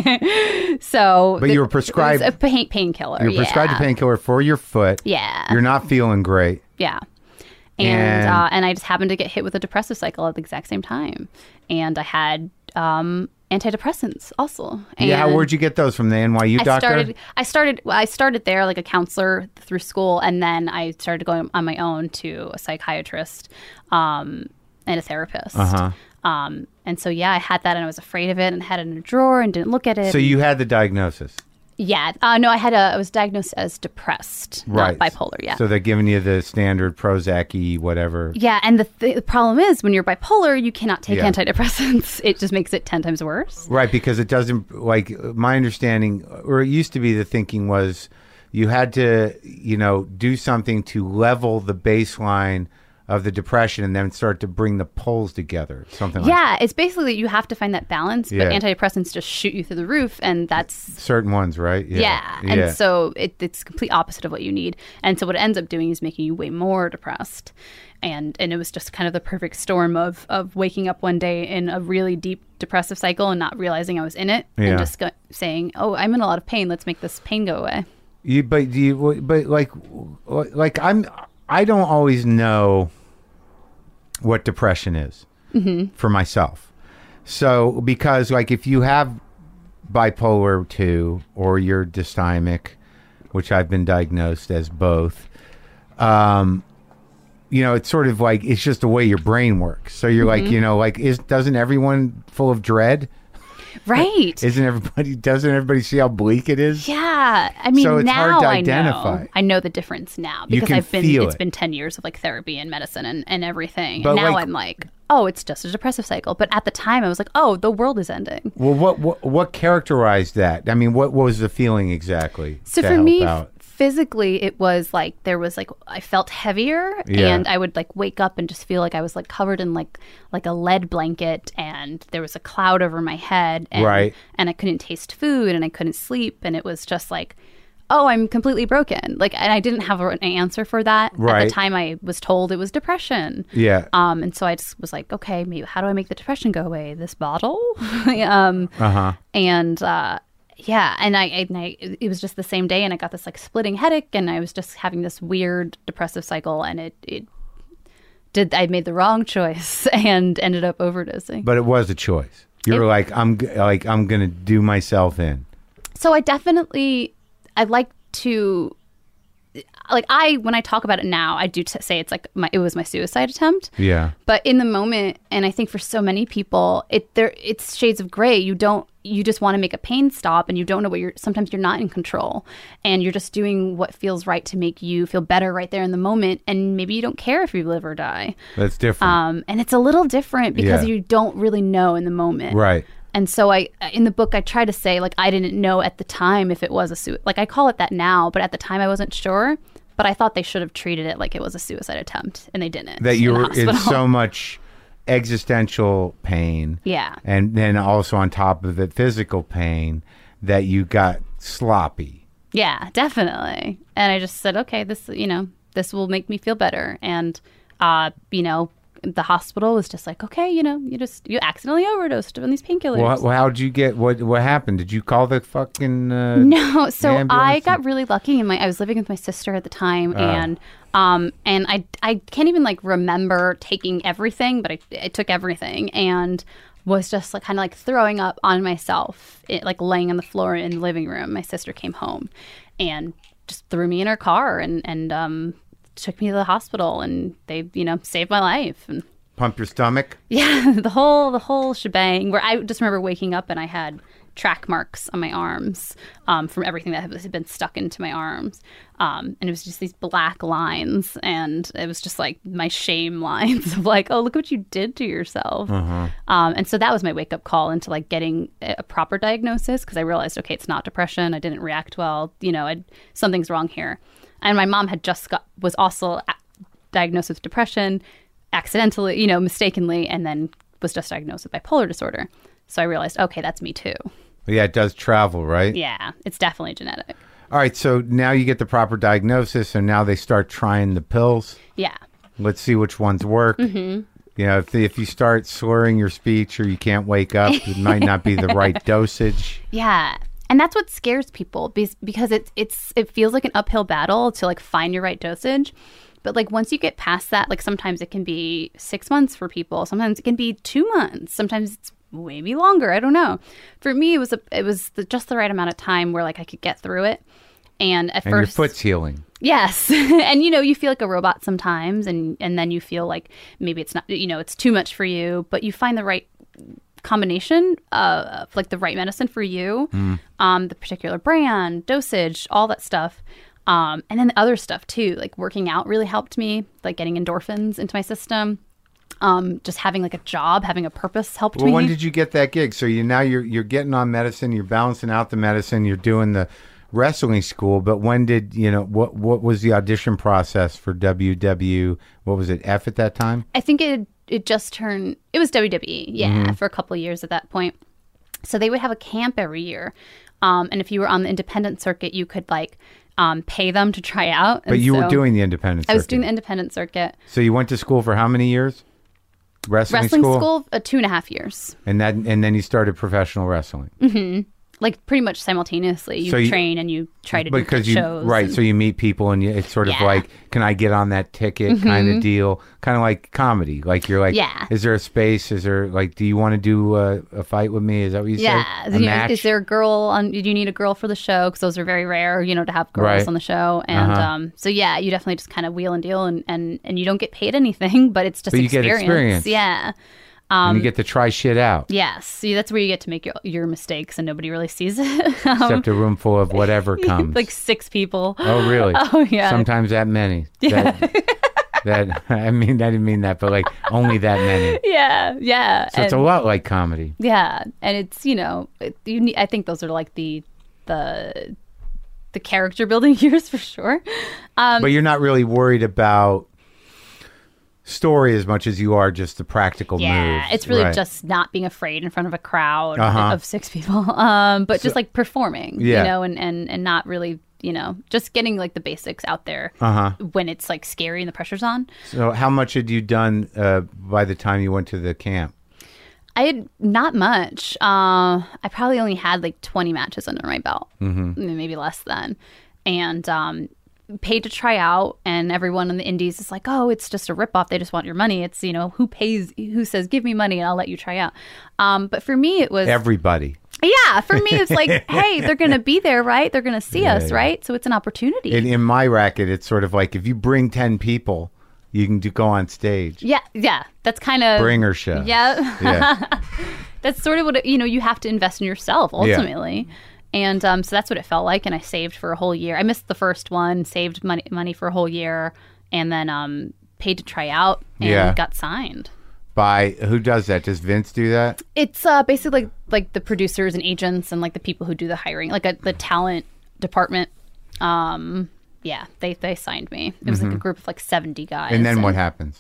So, But you were it- prescribed- it was a pain painkiller. You're prescribed yeah. a painkiller for your foot. Yeah, You're not feeling great. yeah, and And- uh, and I just happened to get hit with a depressive cycle at the exact same time, and I had um, antidepressants also. And Yeah. Where'd you get those from? The N Y U I doctor? started. I started. I started there like a counselor through school, and then I started going on my own to a psychiatrist um, and a therapist. Uh-huh. Um, and so yeah, I had that, and I was afraid of it, and had it in a drawer, and didn't look at it. So you had the diagnosis. Yeah. Uh, no, I had a. I was diagnosed as depressed, Right. not bipolar. Yeah. So they're giving you the standard Prozac-y, whatever. yeah, and the, th- the problem is when you're bipolar, you cannot take Yeah. antidepressants. It just makes it ten times worse. Right, because it doesn't, like, my understanding, or it used to be the thinking was you had to, you know, do something to level the baseline of the depression and then start to bring the poles together, something like Yeah, it's basically you have to find that balance, Yeah. but antidepressants just shoot you through the roof, and that's certain ones, right? yeah. Yeah. And so it, it's complete opposite of what you need. And so what it ends up doing is making you way more depressed. And and it was just kind of the perfect storm of of waking up one day in a really deep depressive cycle and not realizing I was in it, Yeah. and just go, saying, "Oh, I'm in a lot of pain. Let's make this pain go away." You, but do you, but like, like I'm, I don't always know what depression is Mm-hmm. for myself. So because like if you have bipolar two or you're dysthymic, which I've been diagnosed as both, um, you know, it's sort of like it's just the way your brain works. So you're Mm-hmm. like, you know, like is doesn't everyone full of dread? Right. Isn't everybody, doesn't everybody see how bleak it is? Yeah. I mean, so it's now hard to I identify. know. I know the difference now You because can I've been, feel it's it. been ten years of like therapy and medicine and, and everything. But and now like- I'm like, oh, it's just a depressive cycle. But at the time I was like, oh, the world is ending. Well, what, what what characterized that? I mean, what, what was the feeling exactly? So to for help me, out? physically, it was like there was like I felt heavier, Yeah. and I would like wake up and just feel like I was like covered in like like a lead blanket, and there was a cloud over my head, and, Right. and I couldn't taste food, and I couldn't sleep, and it was just like, oh, I'm completely broken. Like, and I didn't have an answer for that at Right. the time. I was told it was depression. Yeah. Um, and so I just was like, okay, maybe how do I make the depression go away? This bottle. um, Uh huh. and uh, yeah, and I, and I, it was just the same day, and I got this like splitting headache, and I was just having this weird depressive cycle, and it, it did. I made the wrong choice and ended up overdosing. But it was a choice. You were It- like, I'm g- like I'm gonna do myself in. So I definitely, I like to, like I when I talk about it now, I do t- say it's like my it was my suicide attempt. Yeah. But in the moment, and I think for so many people, it there it's shades of gray. You don't you just want to make a pain stop, and you don't know what you're. Sometimes you're not in control, and you're just doing what feels right to make you feel better right there in the moment. And maybe you don't care if you live or die. That's different. Um, and it's a little different because Yeah. you don't really know in the moment. Right. And so I, in the book, I try to say, like, I didn't know at the time if it was a suicide. Like, I call it that now, but at the time I wasn't sure. But I thought they should have treated it like it was a suicide attempt, and they didn't. That you in the were in hospital. so much existential pain. Yeah. And then also on top of it, physical pain that you got sloppy. Yeah, definitely. And I just said, okay, this, you know, this will make me feel better. And, uh, you know, the hospital was just like, okay, you know, you just, you accidentally overdosed on these painkillers. Well, well, how'd you get, what What happened? Did you call the fucking uh, No, so I ambulance? got really lucky. And my I was living with my sister at the time, Oh. and um, and I I can't even like remember taking everything, but I I took everything and was just like kind of like throwing up on myself, it, like laying on the floor in the living room. My sister came home, and just threw me in her car and and um took me to the hospital, and they you know saved my life. And Pump your stomach? yeah, the whole the whole shebang. Where I just remember waking up and I had track marks on my arms um, from everything that had been stuck into my arms, um, and it was just these black lines, and it was just like my shame lines of like, oh, look what you did to yourself. Uh-huh. Um, and so that was my wake up call into like getting a proper diagnosis, because I realized, okay, it's not depression. I didn't react well. You know, I'd, something's wrong here. And my mom had just got was also a- diagnosed with depression accidentally, you know, mistakenly, and then was just diagnosed with bipolar disorder. So I realized, okay, that's me too. Yeah, it does travel, right? Yeah, it's definitely genetic. All right, so now you get the proper diagnosis, and now they start trying the pills. Yeah. Let's see which ones work. Mm-hmm. You know, if, if you start slurring your speech or you can't wake up, it might not be the right dosage. Yeah. And that's what scares people, because because it's it's it feels like an uphill battle to like find your right dosage. But like once you get past that, like sometimes it can be six months for people. Sometimes it can be two months. Sometimes it's maybe longer. I don't know. For me, it was a, it was the, just the right amount of time where like I could get through it. And at And first, your foot's healing. yes, and you know you feel like a robot sometimes, and and then you feel like maybe it's not, you know, it's too much for you, but you find the right combination uh, of like the right medicine for you, Mm. um, the particular brand, dosage, all that stuff. Um, and then the other stuff too, like working out really helped me, like getting endorphins into my system. Um, just having like a job, having a purpose helped Well, me. when did you get that gig? So you now you're you're getting on medicine, you're balancing out the medicine, you're doing the wrestling school. But when did you know what what was the audition process for W W? What was it, F at that time? I think it it just turned, it was W W E, yeah, Mm-hmm. for a couple of years at that point. So they would have a camp every year. Um, and if you were on the independent circuit, you could like um, pay them to try out. But And you were so doing the independent. I was circuit. doing the independent circuit. So you went to school for how many years? Wrestling, Wrestling school, school, uh, two and a half years. and that and then you started professional wrestling. Like pretty much simultaneously. You So you- train and you try to do Because you shows. right, and- so you meet people and you, it's sort of Yeah. like, can I get on that ticket kind of deal, kind of like comedy. Like you're like, Yeah. is there a space? Is there like, do you want to do a, a fight with me? Is that what you yeah. say? A You know, match? is there a girl on, do you need a girl for the show? Because those are very rare, you know, to have girls Right. on the show. And Uh-huh. um, so, yeah, you definitely just kind of wheel and deal, and, and, and you don't get paid anything, but it's just But you get experience. experience. Yeah. Um, and you get to try shit out. Yes. See, that's where you get to make your, your mistakes and nobody really sees it. um, Except a room full of whatever comes. Like six people. Oh, really? Oh, yeah. Sometimes that many. Yeah. That, that I mean, I didn't mean that, but like only that many. Yeah, yeah. So and, it's a lot like comedy. Yeah. And it's, you know, it, you need, I think those are like the, the, the character building years for sure. Um, but you're not really worried about story as much as you are just the practical yeah, moves. It's really right. just not being afraid in front of a crowd uh-huh. of six people, um, but so, just like performing, yeah. you know, and, and, and not really, you know, just getting like the basics out there uh-huh. when it's like scary and the pressure's on. So how much had you done uh, by the time you went to the camp? I had not much. Uh, I probably only had like twenty matches under my belt, mm-hmm. maybe less than. And um, paid to try out, and everyone in the indies is like, oh, it's just a ripoff. They just want your money. It's, you know, who pays, who says, give me money and I'll let you try out. Um, but for me, it was... Everybody. Yeah, for me, it's like, hey, they're going to be there, right? They're going to see yeah, us, yeah. right? So it's an opportunity. In, in my racket, it's sort of like if you bring ten people, you can do, go on stage. Yeah, yeah. That's kind of... Bringer show. Yeah. yeah. That's sort of what, it, you know, you have to invest in yourself, ultimately. Yeah. And um, so that's what it felt like. And I saved for a whole year. I missed the first one, saved money money for a whole year, and then um, paid to try out and yeah. got signed. By who does that? Does Vince do that? It's uh, basically like, like the producers and agents and like the people who do the hiring, like a, the talent department. Um, yeah, they, they signed me. It was mm-hmm. like a group of like seventy guys. And then and, what happens?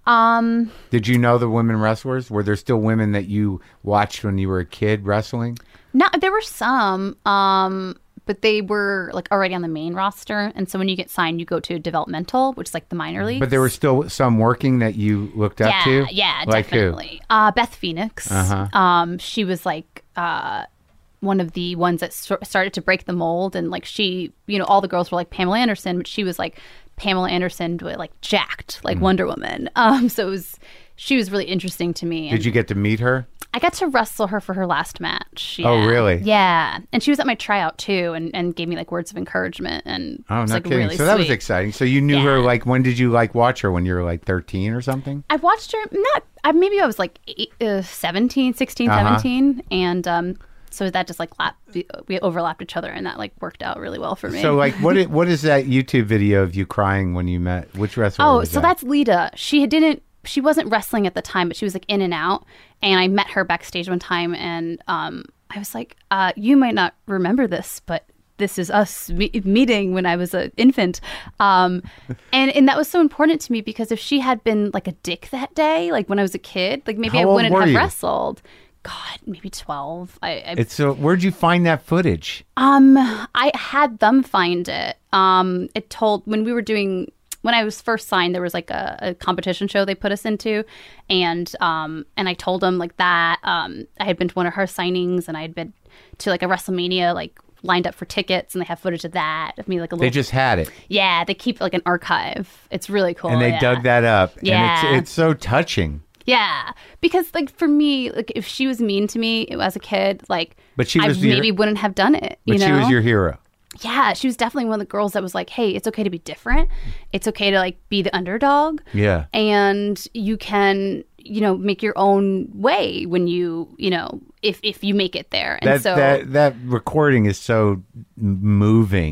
Um, Did you know the women wrestlers? Were there still women that you watched when you were a kid wrestling? No, there were some, um, but they were like already on the main roster. And so when you get signed, you go to developmental, which is like the minor leagues. But there were still some working that you looked up yeah, to? Yeah, like definitely. Who? Uh, Beth Phoenix. Uh-huh. Um, she was like uh, one of the ones that st- started to break the mold. And like she, you know, all the girls were like Pamela Anderson, but she was like Pamela Anderson, like jacked, like mm. Wonder Woman. Um, so it was, she was really interesting to me. And did you get to meet her? I got to wrestle her for her last match. Yeah. Oh, really? Yeah. And she was at my tryout, too, and, and gave me, like, words of encouragement. And oh, it was, no like, kidding. really so that sweet. was exciting. So you knew yeah. her, like, when did you, like, watch her? When you were, like, thirteen or something? I watched her, not, I, maybe I was, like, eight, uh, seventeen, sixteen, uh-huh. seventeen. And um, so that just, like, lap, we overlapped each other, and that, like, worked out really well for me. So, like, what is, what is that YouTube video of you crying when you met? Which wrestler Oh, was so that? that's Lita. She didn't, she wasn't wrestling at the time, but she was like in and out. And I met her backstage one time, and um, I was like, uh, you might not remember this, but this is us me- meeting when I was an infant. Um, and, and that was so important to me because if she had been like a dick that day, like when I was a kid, like maybe How I old wouldn't were have you? wrestled. God, maybe twelve. I, I It's so. Where'd you find that footage? Um, I had them find it. Um, it told when we were doing when I was first signed, there was like a, a competition show they put us into, and um, and I told them like that. Um, I had been to one of her signings, and I had been to like a WrestleMania, like lined up for tickets, and they have footage of that of me like a little. They just had it. Yeah, they keep like an archive. It's really cool. And they yeah. dug that up. Yeah, and it's it's so touching. Yeah, because like for me, like if she was mean to me as a kid, like but she was I maybe your, wouldn't have done it. You but know? she was your hero. Yeah, she was definitely one of the girls that was like, hey, it's okay to be different. It's okay to like be the underdog. Yeah. And you can, you know, make your own way when you, you know, if if you make it there. And that, so that that recording is so moving.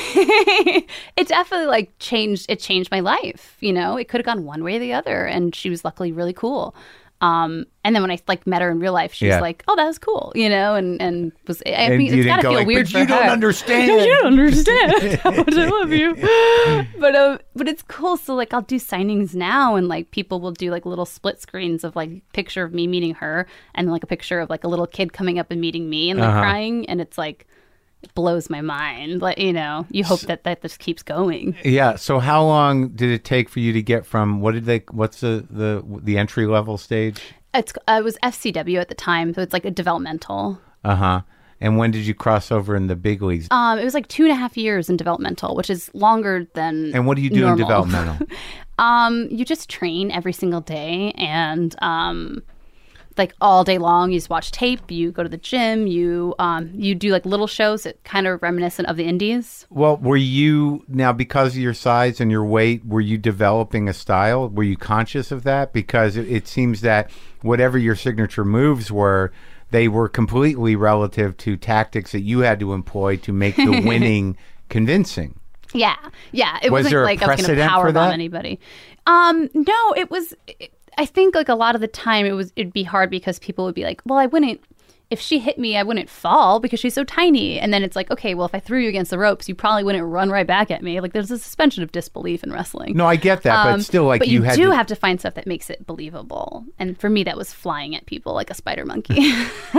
It definitely like changed it changed my life, you know. It could have gone one way or the other, and she was luckily really cool. Um, and then when I like met her in real life, she yeah. was like, "Oh, that was cool," you know, and and was. I and mean, it's gotta feel like, weird but for you her. don't understand. You don't understand how much I love you. But um, but it's cool. So like, I'll do signings now, and like people will do like little split screens of like picture of me meeting her, and like a picture of like a little kid coming up and meeting me and like uh-huh. crying, and it's like. It blows my mind. Like, you know, you hope that that just keeps going. Yeah. So how long did it take for you to get from what did they? What's the the, the entry level stage? It's uh, it was F C W at the time, so it's like a developmental. Uh huh. And when did you cross over in the big leagues? Um, it was like two and a half years in developmental, which is longer than. And what do you do normal. in developmental? um, you just train every single day, and um. like all day long. You just watch tape. You go to the gym. You um, you do like little shows that kind of reminiscent of the indies. Well, were you now because of your size and your weight? Were you developing a style? Were you conscious of that? Because it, it seems that whatever your signature moves were, they were completely relative to tactics that you had to employ to make the winning convincing. Yeah, yeah. It was wasn't there a like I was going to precedent for that? powerbomb anybody. Um, no, it was. It, I think like a lot of the time it was it'd be hard because people would be like, well, I wouldn't. If she hit me, I wouldn't fall because she's so tiny. And then it's like, okay, well, if I threw you against the ropes, you probably wouldn't run right back at me. Like, there's a suspension of disbelief in wrestling. No, I get that, um, but still, like, but you, you had do to... have to find stuff that makes it believable. And for me, that was flying at people like a spider monkey.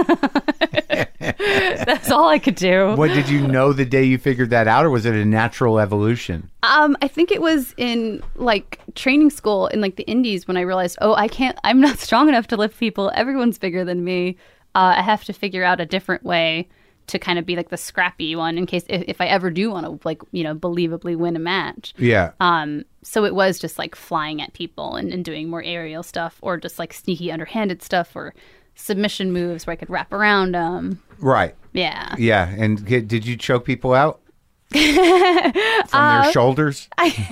That's all I could do. What, did you know the day you figured that out, or was it a natural evolution? Um, I think it was in like training school in like the indies when I realized, oh, I can't, I'm not strong enough to lift people. Everyone's bigger than me. Uh, I have to figure out a different way to kind of be like the scrappy one in case if, if I ever do want to like, you know, believably win a match. Yeah. Um, so it was just like flying at people and, and doing more aerial stuff or just like sneaky underhanded stuff or submission moves where I could wrap around them. Right. Yeah. Yeah. And g- did you choke people out? From uh, their shoulders?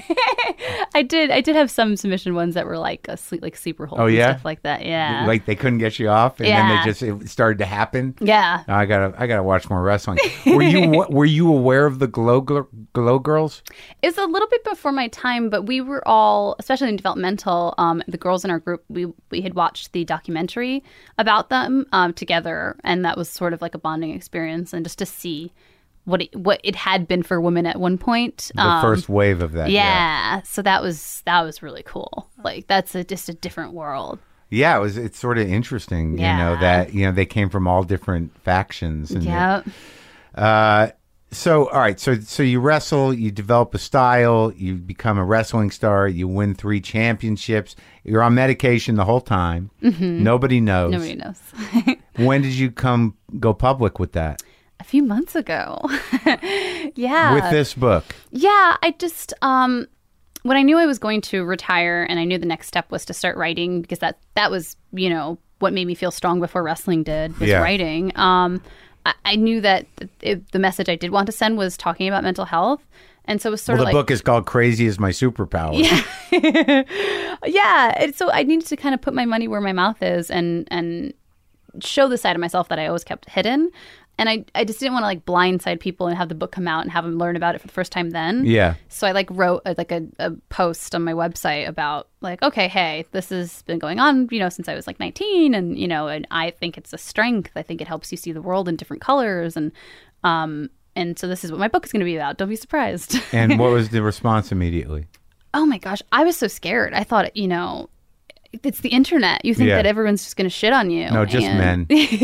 I, I did. I did have some submission ones that were like a sleep, like sleeper hold oh, and yeah? stuff like that. Yeah. Like they couldn't get you off, and Yeah. then they just it started to happen. Yeah. I gotta, I gotta watch more wrestling. Were you, were you aware of the Glow Gl- Glow Girls? It was a little bit before my time, but we were all, especially in developmental, um, the girls in our group, we we had watched the documentary about them um, together, and that was sort of like a bonding experience, and just to see what it, what it had been for women at one point. The um, first wave of that. Yeah, yeah. so that was that was really cool. Like that's a, just a different world. Yeah, it was. It's sort of interesting, Yeah. you know, that you know they came from all different factions. And Yeah. Uh, so all right, so so you wrestle, you develop a style, you become a wrestling star, you win three championships. You're on medication the whole time. Mm-hmm. Nobody knows. Nobody knows. When did you come go public with that? A few months ago. Yeah. With this book. Yeah, I just um when I knew I was going to retire and I knew the next step was to start writing because that that was, you know, what made me feel strong before wrestling did was Yeah. writing. Um I, I knew that it, the message I did want to send was talking about mental health. And so it was sort Well, of the like book is called Crazy is My Superpower. Yeah. Yeah. And so I needed to kind of put my money where my mouth is and and show the side of myself that I always kept hidden. And I, I just didn't want to like blindside people and have the book come out and have them learn about it for the first time then. Yeah. So I like wrote a, like a, a post on my website about like, okay, hey, this has been going on, you know, since I was like nineteen. And, you know, and I think it's a strength. I think it helps you see the world in different colors. And, um, and so this is what my book is going to be about. Don't be surprised. And what was the response immediately? Oh my gosh. I was so scared. I thought, you know, it's the internet. You think Yeah. that everyone's just going to shit on you. No, just and-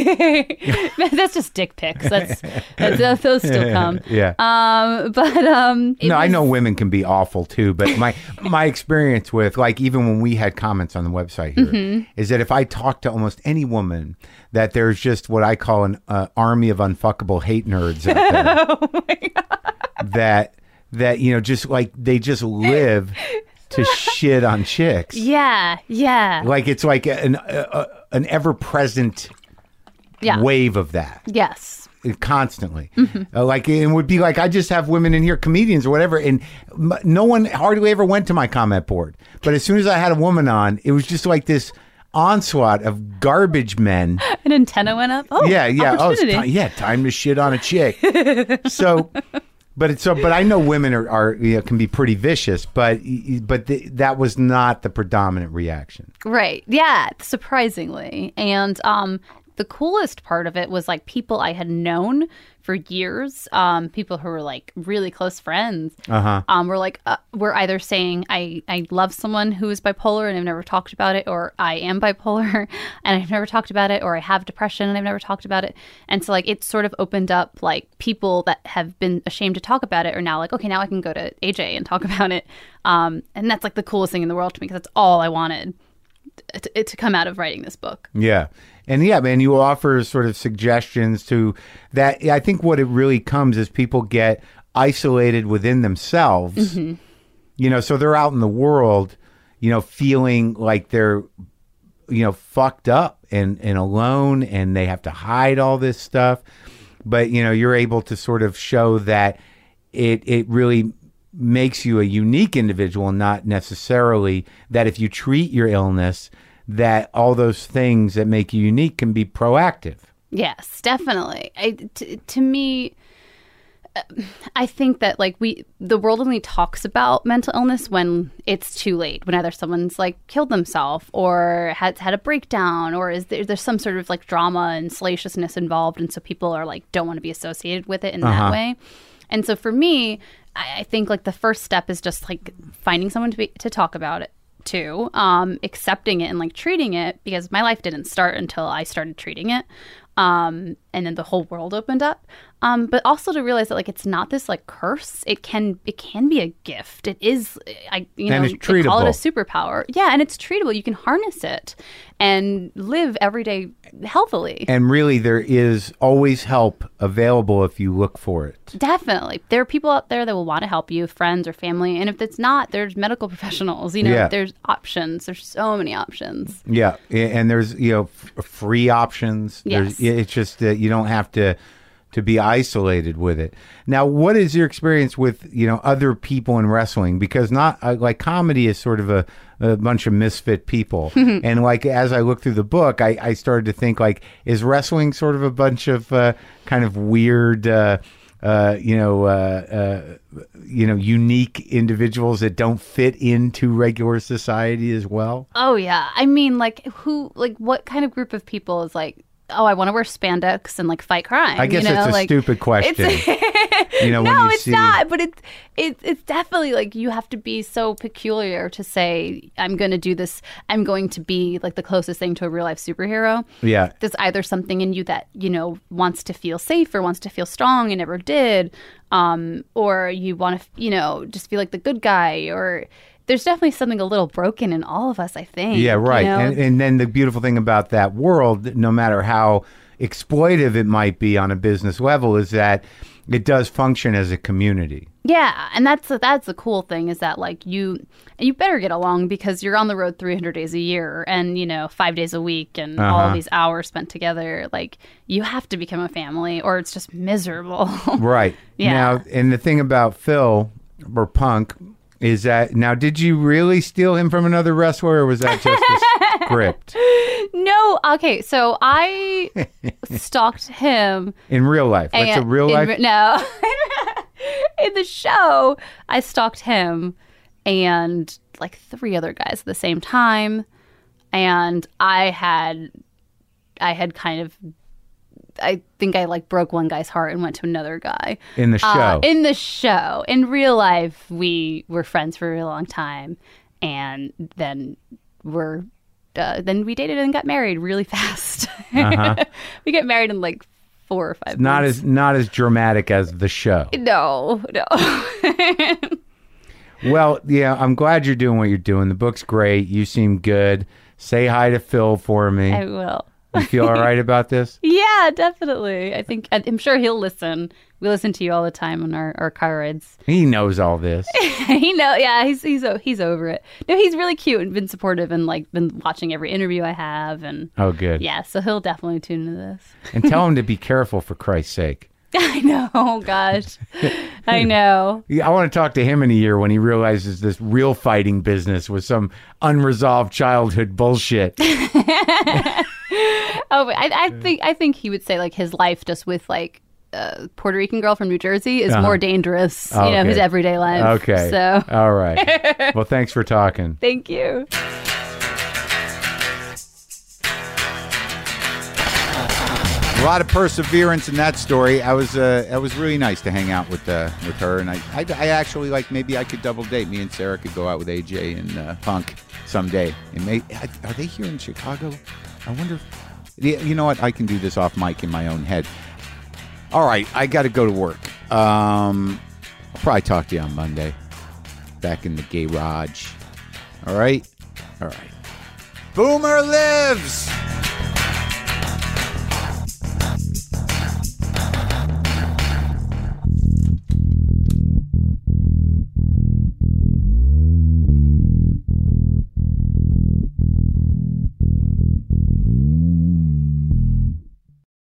men. That's just dick pics. That's, that's those still come. Yeah. Um, but um, it No, I was- know women can be awful too, but my my experience with like even when we had comments on the website here Mm-hmm. is that if I talk to almost any woman, that there's just what I call an uh, army of unfuckable hate nerds out there. Oh my God. that that you know just like they just live to shit on chicks. Yeah, yeah, Like it's like an uh, an ever present yeah. wave of that. Yes. Constantly. Mm-hmm. Uh, like it would be like I just have women in here, comedians or whatever, and m- no one hardly ever went to my comment board. But as soon as I had a woman on, it was just like this onslaught of garbage men. An antenna went up. Oh, yeah, yeah, oh, it's opportunity. ti- yeah, time to shit on a chick. So, but it's so, but I know women are, are you know, can be pretty vicious, but but the, that was not the predominant reaction. Right. Yeah, surprisingly. And um the coolest part of it was like people I had known for years, um, people who were like really close friends, Uh-huh. um, were like, uh, were either saying, I, I love someone who is bipolar and I've never talked about it, or I am bipolar and I've never talked about it, or I have depression and I've never talked about it. And so like it sort of opened up like people that have been ashamed to talk about it are now like, okay, now I can go to A J and talk about it. Um, and that's like the coolest thing in the world to me because that's all I wanted to, to come out of writing this book. Yeah. And yeah, man, you offer sort of suggestions to that. I think what it really comes is people get isolated within themselves, you know, so they're out in the world, you know, feeling like they're you know, fucked up and, and alone, and they have to hide all this stuff. But, you know, you're able to sort of show that it it really makes you a unique individual, not necessarily that if you treat your illness, that all those things that make you unique can be proactive. Yes, definitely. I, t- to me, I think that like we, the world only talks about mental illness when it's too late, when either someone's like killed themselves or has had a breakdown, or is there, there's some sort of like drama and salaciousness involved, and so people are like don't want to be associated with it in uh-huh. that way. And so for me, I, I think like the first step is just like finding someone to be, to talk about it to, um, accepting it and like treating it, because my life didn't start until I started treating it. Um, and then the whole world opened up. Um, but also to realize that like it's not this like curse. It can it can be a gift. It is. I you and know it's treatable. They call it a superpower. Yeah, and it's treatable. You can harness it and live every day healthily. And really, there is always help available if you look for it. Definitely, there are people out there that will want to help you, friends or family. And if it's not, there's medical professionals. You know, yeah. there's options. There's so many options. Yeah, and there's you know f- free options. Yes. There's, it's just that you don't have to. to be isolated with it. Now, what is your experience with, you know, other people in wrestling? Because not uh, like comedy is sort of a, a bunch of misfit people. And like, as I look through the book, I, I started to think like, is wrestling sort of a bunch of uh, kind of weird, uh, uh, you know, uh, uh, you know, unique individuals that don't fit into regular society as well? Oh, yeah. I mean, like who, like what kind of group of people is like, oh, I want to wear spandex and like fight crime. I guess you know? it's a like, stupid question. It's, you know, no, when you it's see... not. But it's it's it's definitely like you have to be so peculiar to say I'm going to do this. I'm going to be like the closest thing to a real life superhero. Yeah, there's either something in you that you know wants to feel safe or wants to feel strong and never did, um, or you want to you know just feel like the good guy, or there's definitely something a little broken in all of us, I think. Yeah, right. You know? and, and then the beautiful thing about that world, no matter how exploitive it might be on a business level, is that it does function as a community. Yeah, and that's that's the cool thing is that like you you better get along because you're on the road three hundred days a year and you know five days a week and uh-huh. all these hours spent together. Like you have to become a family or it's just miserable. Right. Yeah. Now, and the thing about Phil or Punk. Is that now? Did you really steal him from another wrestler, or was that just a script? No. Okay, so I stalked him in real life. What's a real life? In, no, in the show, I stalked him and like three other guys at the same time, and I had, I had kind of. I think I like broke one guy's heart and went to another guy. In the show? Uh, in the show. In real life, we were friends for a really long time. And then we're, uh, then we dated and got married really fast. Uh-huh. We get married in like four or five not months. As, not as dramatic as the show. No, no. Well, yeah, I'm glad you're doing what you're doing. The book's great. You seem good. Say hi to Phil for me. I will. You feel all right about this? Yeah, definitely. I think I'm sure he'll listen. We listen to you all the time on our, our car rides. He knows all this. He know, yeah. He's he's he's over it. No, he's really cute and been supportive and like been watching every interview I have and. Oh, good. Yeah, so he'll definitely tune into this. And tell him to be careful for Christ's sake. I know. Oh, gosh. I know. I want to talk to him in a year when he realizes this real fighting business was some unresolved childhood bullshit. Oh, I, I think I think he would say like his life just with like a Puerto Rican girl from New Jersey is uh-huh. more dangerous, you okay. know, his everyday life. Okay. So. All right. Well, thanks for talking. Thank you. A lot of perseverance in that story. I was uh, it was really nice to hang out with uh, with her, and I, I I actually like maybe I could double date. Me and Sarah could go out with A J and uh, Punk someday. And may, are they here in Chicago? I wonder. If, you know what? I can do this off mic in my own head. All right, I got to go to work. Um, I'll probably talk to you on Monday. Back in the garage. All right? All right. Boomer lives!